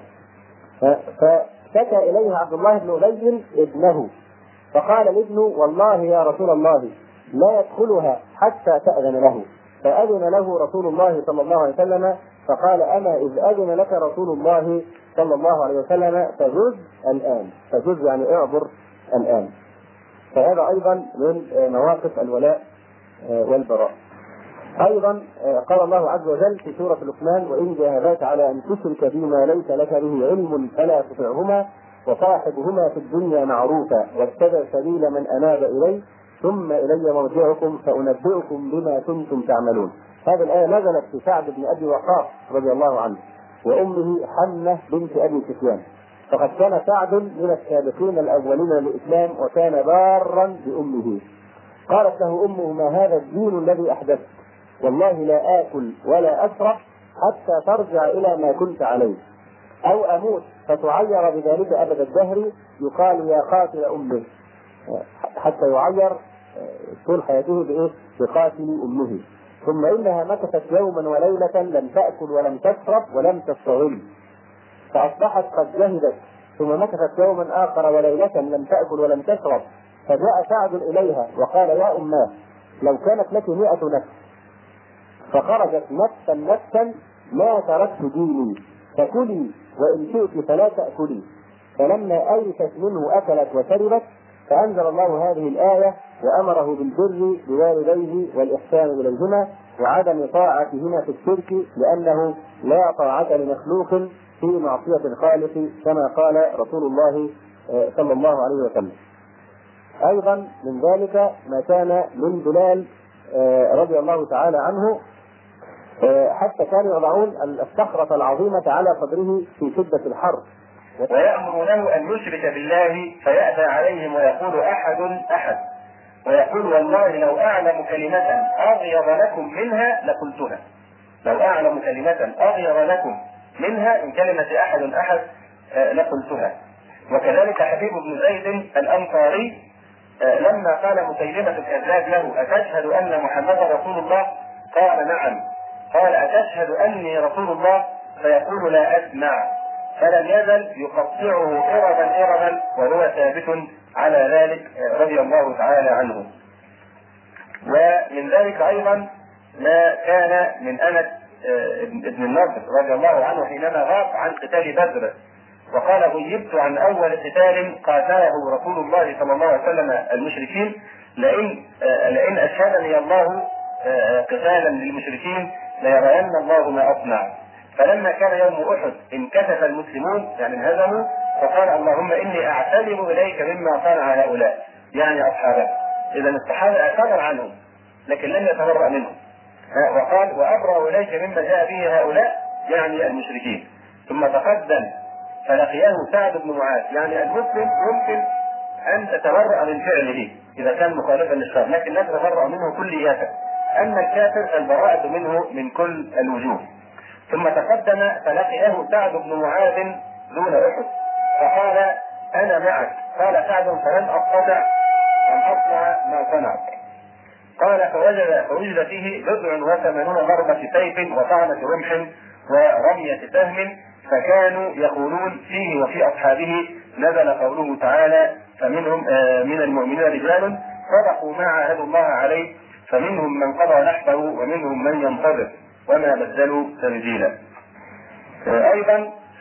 Speaker 2: فشكى إليه عبد الله بن أبي ابنه فقال الابن والله يا رسول الله لا يدخلها حتى تأذن له، فأذن له رسول الله صلى الله عليه وسلم فقال أما إذ أذن لك رسول الله صلى الله عليه وسلم فجز الآن، فجز يعني اعبر الآن. فهذا أيضا من مواقف الولاء والبراء. أيضا قال الله عز وجل في سورة لقمان وإن جاهداك على أن تشرك بما ليس لك به علم فلا تطعهما وصاحبهما في الدنيا معروفا واتبع سبيل من أناب إلي ثم إلي مرجعكم فأنبئكم بما كنتم تعملون. هذه الآية نزلت في سعد بن أبي وقاص رضي الله عنه وأمه حنة بنت أبي سفيان، فقد كان سعد من السابقين الأولين للإسلام وكان بارا بأمه. قالت له أمه ما هذا الدين الذي أحدثت؟ والله لا آكل ولا أشرب حتى ترجع إلى ما كنت عليه أو أموت فتعير بذلك أبد الدهر يقال يا قاتل أمه، حتى يعير طول حياته بإيه؟ بقاتل أمه. ثم إنها مكثت يوما وليلة لم تأكل ولم تشرب ولم تستغل فأصبحت قد جهدت، ثم مكثت يوما آخر وليلة لم تأكل ولم تشرب، فجاء سعد إليها وقال يا أماه لو كانت لك مئة نفس فخرجت نفسا نفسا ما تركت ديني فكلي وإن شئت فلا تأكلي، فلما أيست منه أكلت وشربت، فأنزل الله هذه الآية وأمره بالبر بوالديه والإحسان إليهما وعدم طاعتهما في الشرك لأنه لا طاعة لمخلوق في معصية الخالق كما قال رسول الله صلى الله عليه وسلم. أيضا من ذلك ما كان من بلال رضي الله تعالى عنه حتى كانوا يضعون الصخرة العظيمة على صدره في شدة الحر
Speaker 3: ويأمرونه أن يشرك بالله فيأتى عليهم ويقول أحد أحد ويقول والله لو أعلم كلمة أغيظ لكم منها لقلتها، لو أعلم كلمة أغيظ لكم منها من كلمة أحد أحد لقلتها. وكذلك حبيب بن زيد الأنصاري لما قال مسيلمة الكذاب له أتشهد أن محمدا رسول الله؟ قال نعم. قال أتشهد أني رسول الله؟ فيقول لا أسمع، فلم يزل يقطعه إربا إربا وهو ثابت على ذلك رضي الله تعالى عنه. ومن ذلك أيضا ما كان من أنس بن النضر رضي الله عنه حينما غاب عن قتال بدر وقال غيبت عن أول قتال قاتله رسول الله صلى الله عليه وسلم المشركين لئن لئن أشهدني الله قتالا للمشركين ليرين الله ما أصنع. فلما كان يوم أحد انكشف المسلمون يعني انهزموا، فقال اللهم إني أعتذر إليك مما صنع هؤلاء يعني أصحابه. إذا الصحابة اعتذر عنهم لكن لم يتبرأ منهم، وقال وأبرأ إليك مما جاء به هؤلاء يعني المشركين. ثم تقدم فلقيه سعد بن معاذ. يعني المسلم يمكن أن تتبرأ من فعله إذا كان مخالفا للشرع، لكن لا تتبرأ منه كلياته. أما الكافر البراءة منه من كل الوجوه. ثم تقدم فلقيه سعد بن معاذ دون أحد فقال أنا معك. قال سعد فلن أستطع أن أصنع ما صنع. قال فوجد فوجد فيه بضع وثمانون ضربة سيف وطعنة رمح ورمية سهم، فكانوا يقولون فيه وفي أصحابه نزل قوله تعالى فمنهم آه من المؤمنين رجال صدقوا ما عاهدوا الله عليه فمنهم من قضى نحبه ومنهم من ينتظر وما بدلوا تبديلا. آه أيضا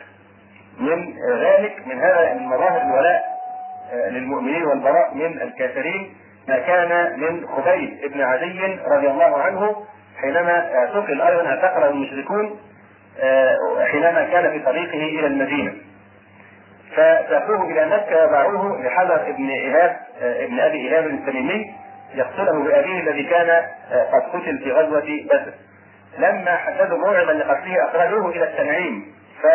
Speaker 3: من ذلك من هذا من مظاهر الولاء آه للمؤمنين والبراء من الكافرين ما كان من خبيب ابن عدي رضي الله عنه حينما سئل أيضا اعتقله المشركون حينما كان في طريقه إلى المدينة، فساقوه إلى مكة وباعوه لحذر ابن إيهاب ابن أبي إيهاب التميمي يقتله بأبيه الذي كان قد قتل في غزوة بدر. لما حددوا موعدا لقتله أخرجوه إلى التنعيم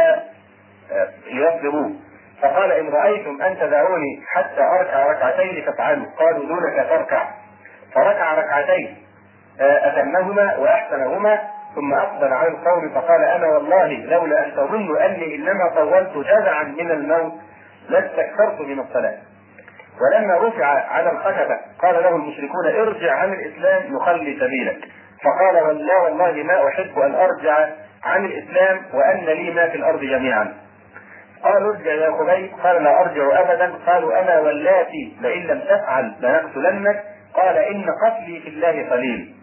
Speaker 3: فليصبروه، فقال إن رأيتم أن تدعوني حتى أركع ركعتين فافعلوا. قالوا دونك تركع، فركع ركعتين أتمهما وأحسنهما ثم أقبل على القوم فقال أنا والله لولا أن تظن أني إنما طولت جزعا من الموت لاستكثرت من الصلاة. ولما رفع على الخشبة قال له المشركون ارجع عن الإسلام يخلي سبيلك، فقال والله والله ما أحب أن أرجع عن الإسلام وأن لي ما في الأرض جميعا. قالوا ارجع يا خبيب، قال لا أرجع أبدا. قالوا أنا واللاتي لئن لم تفعل لنقتلنك. قال إن قتلي في الله قليل.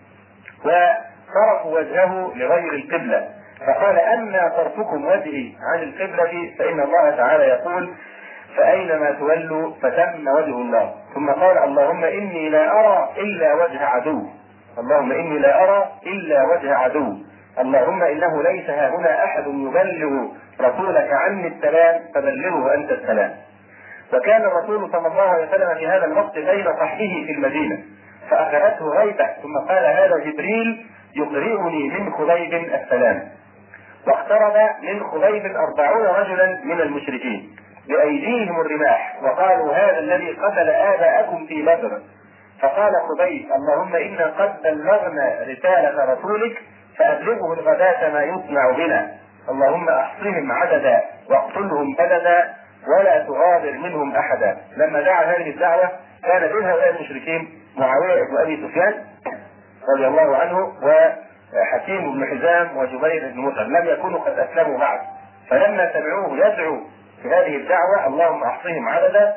Speaker 3: وصرفوا وجهه لغير القبلة، فقال أما صرفكم وجهي عن القبلة فإن الله تعالى يقول فأينما تولوا فثم وجه الله. ثم قال اللهم إني لا أرى إلا وجه عدو، اللهم إني لا أرى إلا وجه عدو، اللهم إنه ليس هنا أحد يبلغ رسولك عني السلام فبلغه أنت السلام. وكان الرسول صلى الله عليه وسلم في هذا الوقت بين صحبه في المدينة، فأخذته غيبة ثم قال هذا جبريل يقرئني من خبيب السلام. واقترب من خبيب أربعون رجلا من المشركين بأيديهم الرماح وقالوا هذا الذي قتل آباءكم في بدر. فقال خبيب اللهم إنا قد بلغنا رسالة رسولك فأبلغه الغداة ما يصنع بنا، اللهم أحصهم عددا واقتلهم بددا ولا تغادر منهم أحدا. لما دعا هذه الدعوة كان من هؤلاء المشركين معاوية بن أبي سفيان رضي الله عنه وحكيم بن حزام وجبير بن مطعم، لم يكونوا قد أسلموا بعد. فلما سمعوه يدعو في هذه الدعوة اللهم أحصهم عددا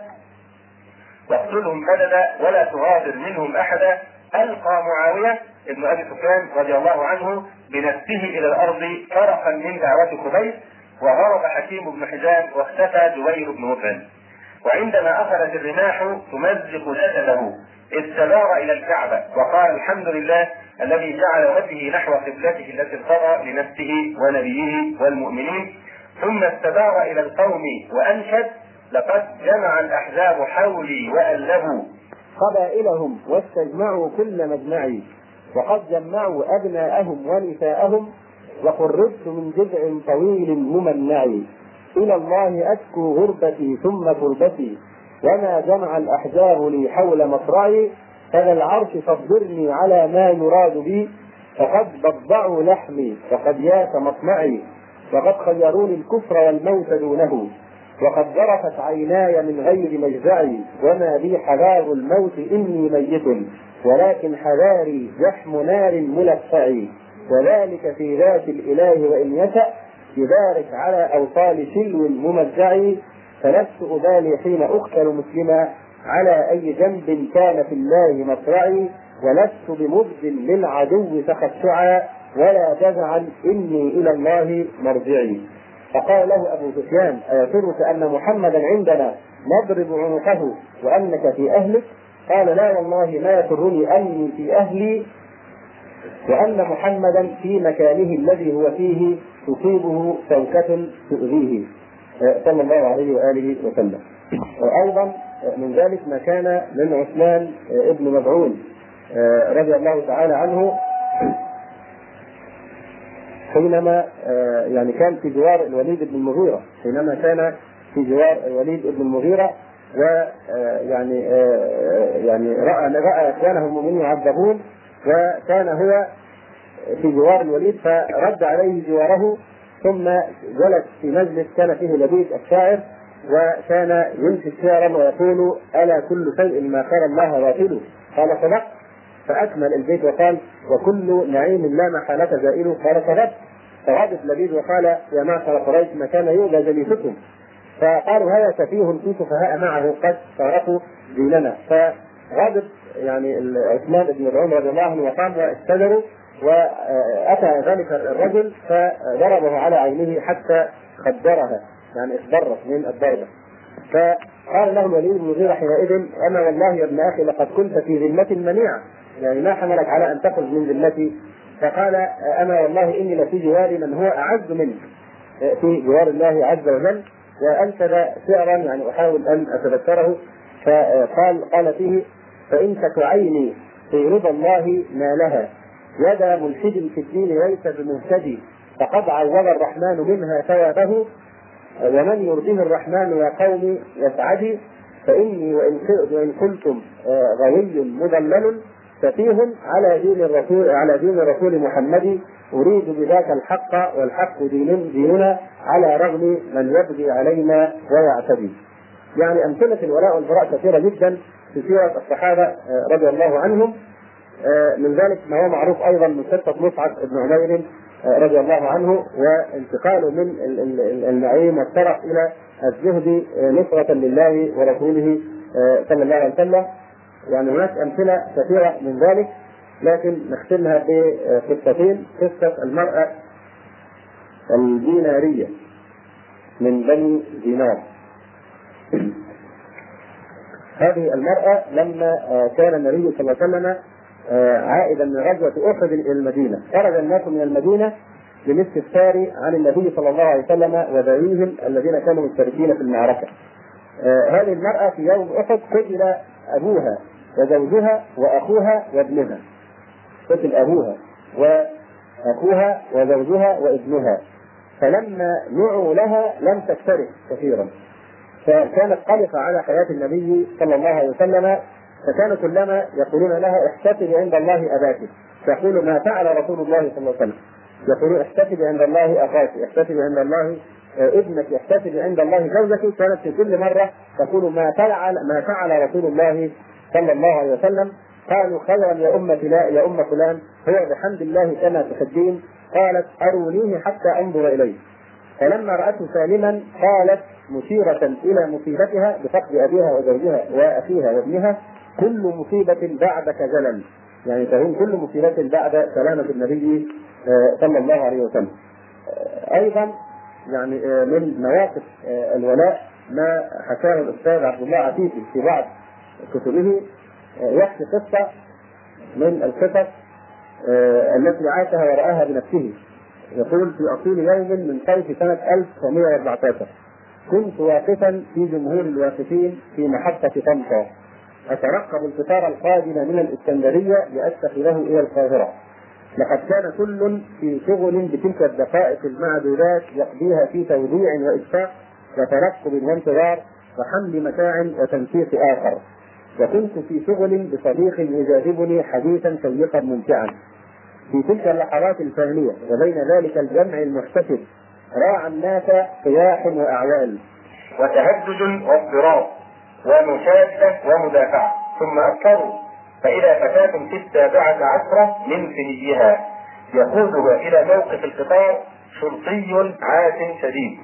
Speaker 3: واقتلهم بددا ولا تغادر منهم أحدا، ألقى معاوية ابن أبي سفيان رضي الله عنه بنفسه إلى الأرض فرحا من دعوة خبيب، وهرب حكيم بن حزام واختفى جبير بن مطعم. وعندما أخذت الرماح تمزق جسده استدار إلى الكعبة وقال الحمد لله الذي جعل وجهه نحو قبلته التي ارتضى لنفسه ونبيه والمؤمنين. ثم استدار إلى القوم وأنشد لقد جمع الأحزاب حولي وألبوا
Speaker 2: قبائلهم واستجمعوا كل مجمعي، وقد جمعوا أبناءهم ونساءهم وقربت من جذع طويل ممنع. إلى الله أشكو غربتي ثم كربتي وما جمع الأحزاب لي حول مصرعي، فذا العرش صبرني على ما يراد بي، فقد ضبعوا لحمي وقد ياس مطمعي، وقد خيروني الكفر والموت دونه، وقد ذرفت عيناي من غير مجزعي، وما بي حذار الموت إني ميت ولكن حذاري زحم نار ملفع، وذلك في ذات الإله وإن يشأ يبارك على أوصال سلو ممزع، فلست أبالي حين أقتل مسلما على أي جنب كان في الله مصرعي، ولست بمبد للعدو تخشعا ولا جزعا إني إلى الله مرجعي. فقال له أبو سفيان: أيسرك أن محمدا عندنا نضرب عنقه وأنك في أهلك؟ قال: لا والله ما يسرني أني في أهلي وأن محمدا في مكانه الذي هو فيه تصيبه شوكة تؤذيه، صلى الله عليه وآله وسلم. وأيضا من ذلك ما كان من عثمان ابن مظعون رضي الله تعالى عنه حينما يعني كان في جوار الوليد بن المغيرة، حينما كان في جوار الوليد بن المغيرة ويعني يعني رأى رأى إخوانه المؤمنين يعذبون، وكان هو في جوار الوليد فرد عليه جواره، ثم جلس في مجلس كان فيه لبيد الشاعر، وكان ينشد شعرا ويقول: ألا كل شيء ما خير الله باطله؟ قال: صدقت. فأكمل البيت وقال: وكل نعيم لا محالة زائله؟ قال: صدقت. فغضب لبيد وقال: يا معشر قريش ما كان يؤذى جليسكم. فقالوا: هذا سفيه في سفهاء معه قد فارقوا ديننا. فغضب يعني عثمان بن مظعون رضي الله عنه وقام واستدروا، وأتى ذلك الرجل فضربه على عينه حتى خدرها، يعني اخضرت من الضربة. فقال له الوليد بن المغيرة حينئذ: أما والله يا ابن أخي لقد كنت في ذمة منيعة، يعني ما حملك على أن تخرج من ذمتي؟ فقال: أما والله إني لفي جوار من هو أعز منك، في جوار الله عز وجل. وأنشد شعرا يعني أحاول أن أتذكره، فقال قال فيه: فإن تك عيني في رضا الله نالها، يدا ملحد في الدين ليس بمهتدي، فقد عوض الرحمن منها ثوابه، ومن يرضيه الرحمن يا قوم يسعدي، فإني وإن قلتم غوي مضلل سفيه على دين الرسول على دين الرسول محمد، أريد بذاك الحق والحق دين ديننا، على رغم من يبغي علينا ويعتدي. يعني أمثلة الولاء والبراء كثيرة جدا في سيرة الصحابة رضي الله عنهم. من ذلك ما هو معروف أيضا من قصة مصعب بن عمير رضي الله عنه، وانتقاله من النعيم والترف إلى الزهد نصرة لله ورسوله صلى الله عليه وسلم. يعني هناك أمثلة كثيرة من ذلك، لكن نختمها بقصتين. قصة المرأة الدينارية من بني دينار. هذه المرأة لما كان النبي صلى الله عليه وسلم عائدا من غزوة أحد إلى المدينة، خرج الناس من المدينة للاستفسار عن النبي صلى الله عليه وسلم وذويهم الذين كانوا مشتركين في المعركة. هذه المرأة في يوم أحد قتل أبوها وزوجها وأخوها وابنها، قتل أبوها وأخوها وزوجها وابنها، فلما نعوا لها لم تكترث كثيرا، فكانت قلقة على حياة النبي صلى الله عليه وسلم، فكانوا كلما يقولون لها: احتسبي عند الله أباك، تقول: ما فعل رسول الله صلى الله عليه وسلم. يقولون: احتسبي عند الله أخاك، احتسبي عند الله ابنك، احتسبي عند الله زوجك. كانت في كل مرة تقول: ما فعل ما فعل رسول الله صلى الله عليه وسلم. قالوا: خيرا يا أم فلان يا أم فلان، هو بحمد الله كما تحبين. قالت: أرونيه حتى أنظر إليه. فلما رأته سالما قالت مشيرة إلى مصيبتها بفقد أبيها وزوجها وأخيها وابنها: كل مصيبة بعدك زلل، يعني تهون كل مصيبة بعد سلامة النبي صلى الله عليه وسلم. أيضا يعني من مواقف الولاء ما حكاه الأستاذ عبد الله عفيفي في بعض كتبه، يحكي قصة من القصص التي عاشها ورآها بنفسه. يقول: في أصيل يوم من صيف سنة ألف وتسعمائة وأربعة عشر كنت واقفا في جمهور الواقفين في محطة طنطا، أترقب القطار القادم من الإسكندرية لأستخدمه إلى القاهرة. لقد كان كل في شغل بتلك الدقائق المعدودات يقضيها في توديع وإشفاق وترقب وانتظار وحمل متاع وتنسيق آخر، وكنت في شغل بصديق يجاذبني حديثا شيقا ممتعا. في تلك اللحظات الفانية وبين ذلك الجمع المحتفل راعى الناس صياح وأعوال
Speaker 3: وتهدد واضطراب ومشادة ومدافعة، ثم أبصروا فإذا فتاة في السابعة عشرة من ثنيها يقودها إلى موقف القطار شرطي عات شديد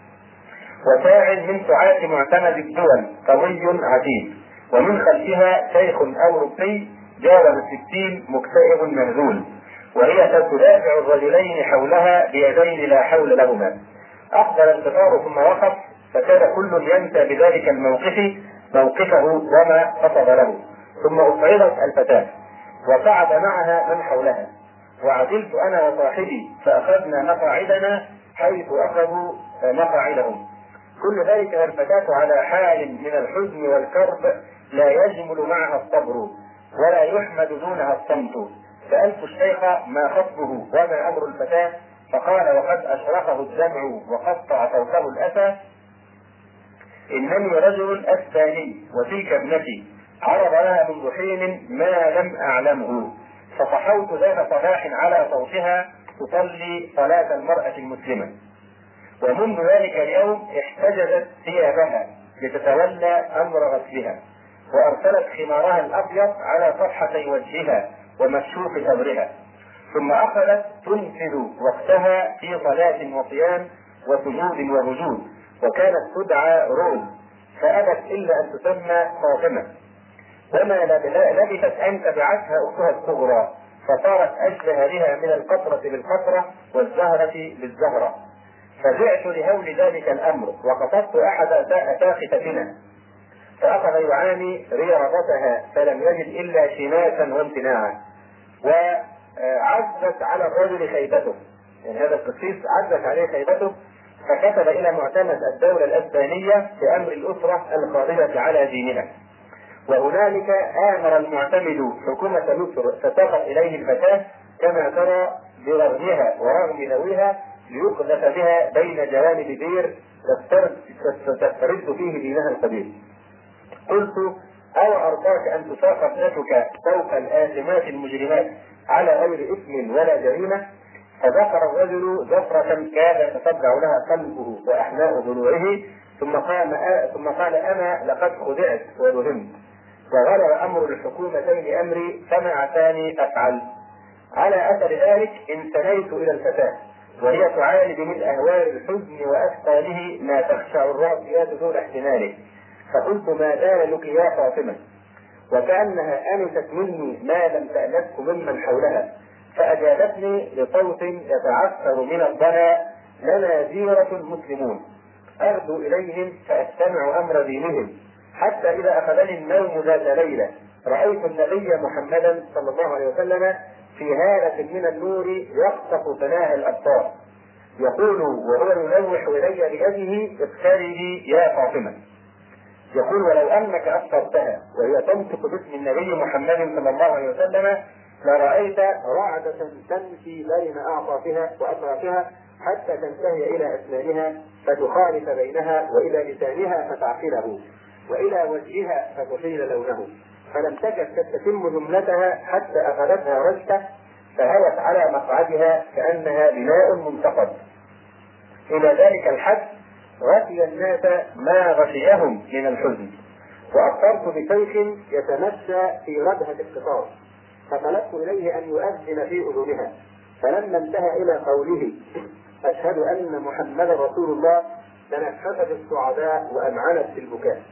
Speaker 3: وساع من سعاة معتمد الدول قوي عتيد، ومن خلفها شيخ أوروبي جاوز الستين مكتئب مهزول، وهي تدافع الرجلين حولها بيدين لا حول لهما، أقبل القطار ثم وقف، فكان كل ينسى بذلك الموقف موقفه وما قصد له. ثم أصعدت الفتاة وصعد معها من حولها، وعزلت أنا وصاحبي فأخذنا مقاعدنا حيث أخذوا مقاعدهم. كل ذلك والفتاة على حال من الحزن والكرب لا يجمل معها الصبر ولا يحمد دونها الصمت. سألت الشيخ ما خطبه وما أمر الفتاة، فقال وقد أشرقه الدمع وقطع صوته الأسى: إنني رجل أسباني وتلك ابنتي، عرض لها منذ حين ما لم أعلمه، فصحوت ذات صباح على صوتها تصلي صلاة المرأة المسلمة، ومنذ ذلك اليوم احتجزت ثيابها لتتولى أمر غسلها، وأرسلت خمارها الأبيض على صفحتي وجهها ومكشوف صدرها، ثم أخذت تنفذ وقتها في صلاة وصيام وسجود وهجود، وكانت تدعى روم، فأبت إلا أن تسمى فاطمة، وما لبثت أن تبعتها أختها الصغرى، فصارت أشبه بها من القطرة بالقطرة والزهرة بالزهرة. فجعت لهول ذلك الأمر وقصدت أحد أساقفتنا، فأخذ يعاني رياضتها فلم يجد إلا شماسا وامتناعا، وعزت على الرجل خيبته، يعني هذا القسيس عزت عليه خيبته، فكتب إلى معتمد الدولة الأسبانية بأمر الأسرة القادرة على دينها. وهنالك آمر المعتمد حكومة مصر فتقت إليه الفتاة كما ترى برغمها ورغم ذويها، ليقذف بها بين جوانب بير تسترد فيه دينها القديم. قلت: أو أرضاك أن تساق ابنتك فوق الآثمات المجرمات على غير إثم ولا جريمة؟ فذكر الرجل زفرة كاد يتتبع لها قلبه وأحناء ضلوعه، ثم قال ثم قال أنا لقد خدعت ووهمت، وغلب أمر الحكومتين أمري فما عساني أفعل. على أثر ذلك انثنيت إلى الفتاة وهي تعالج من أهوال الحزن وأثقاله ما تخشع الراسيات دون احتماله، فقلت: ما بال لك يا فاطمة؟ وكأنها أنست مني ما لم تأنسه ممن حولها، فأجابتني بصوت يتعثر من الضنا: لنا جيرة مسلمون، أغدو إليهم فأستمع أمر دينهم، حتى إذا أخذني النوم ذات ليلة رأيت النبي محمدا صلى الله عليه وسلم في هالة من النور يخطف ثناء الأبصار، يقول وهو يلوح إلي بيده: اقتربي يا فاطمة. يقول: ولو أنك أبصرتها وهي تنطق باسم النبي محمد صلى الله عليه وسلم لرأيت رعدة تمشي بين أعطافها وأطرافها حتى تنتهي إلى أسنانها فتخالف بينها، وإلى لسانها فتعقله، وإلى وجهها فتحيل لونه، فلم تكد تتم جملتها حتى أخذتها رجفة فهوت على مقعدها كأنها بناء منتقد. إلى ذلك الحد غشي الناس ما غشيهم من الحزن، وأبصرت بشيخ يتمشى في ردهة القطار، فطلبت إليه أن يؤذن في أذنها، فلما انتهى إلى قوله: أشهد أن محمدا رسول الله، تنفست السعداء وأمعنت في البكاء،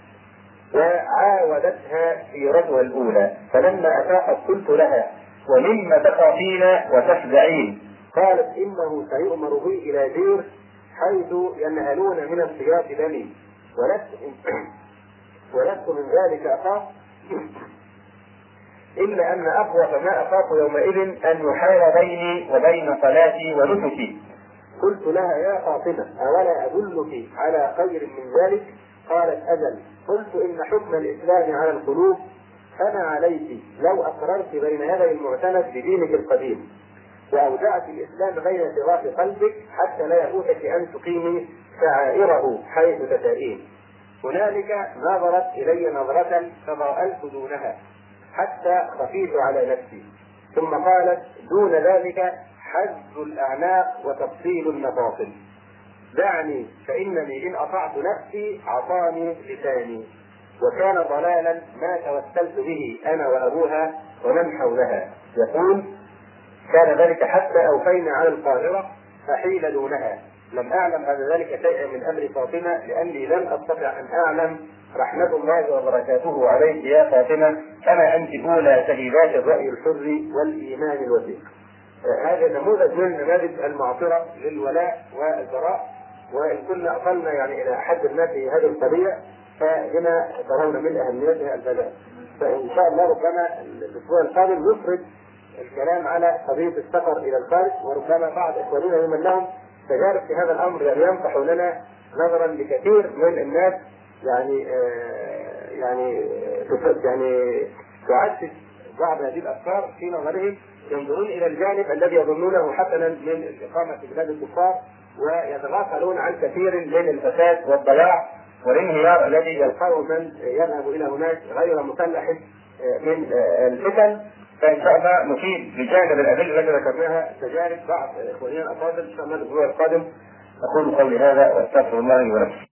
Speaker 3: وعاودتها في رجوة الأولى. فلما أفاقت قلت لها: ومما تخافين وتفزعين؟ قالت: إنه سيؤمر بي إلى دير حيث ينهلون من السياط دمي، ولست ولست من ذلك أخاف إلا أن أخوف ما أخاف يومئذ أن يحال بيني وبين صلاتي ونسكي. قلت لها: يا فاطمة، أولا أدلك على خير من ذلك؟ قالت: أجل. قلت: إن حكم الإسلام على القلوب، فما عليك لو أقررت بين يدي المعتمد بدينك القديم وأودعت الإسلام بين شراف قلبك حتى لا يفوتك أن تقيمي شعائره حيث تشائين. هنالك نظرت إلي نظرة فضاءلت دونها حتى خفيت على نفسي، ثم قالت: دون ذلك حز الأعناق وتفصيل المفاصل، دعني فإنني إن أطعت نفسي عصاني لساني، وكان ضلالا ما توسلت به أنا وأبوها ومن حولها. يقول: كان ذلك حتى أوفينا على القاهرة فحيل دونها. لم أعلم بعد ذلك شيئا من أمر فاطمة، لأني لم أستطع أن أعلم رحمة الله وبركاته عليك يا فاطمة، كما أنت أولى شهيدات الرأي الحر والإيمان الوثيق. هذا نموذج من نماذج المعصرة للولاء والبراء،
Speaker 1: وإن كنا أصلنا يعني إلى حد ما في هذه القضية فلما ترون من أهميتها البلاغ. فإن شاء الله ربما الأسبوع القادم نفرد الكلام على قضية السفر إلى الخارج، وربما بعض إخواننا ممن لهم تجارب في هذا الأمر يعني ينصحوا لنا نظرا لكثير من الناس يعني آه يعني يعني تعزز بعض هذه الأفكار في نظرهم، ينظرون إلى الجانب الذي يظنونه حسنا من الإقامة في بلاد الكفار، ويتغافلون عن كثير من الفساد والضياع والانهيار الذي يلقاه من يذهب إلى هناك غير مسلح من الفتن. فإن شاء الله نفيد بجانب الأدلة التي ذكرناها تجارب بعض إخواننا الأفاضل إن شاء الله الأسبوع القادم. أقول قولي هذا وأستغفر الله لي ولكم.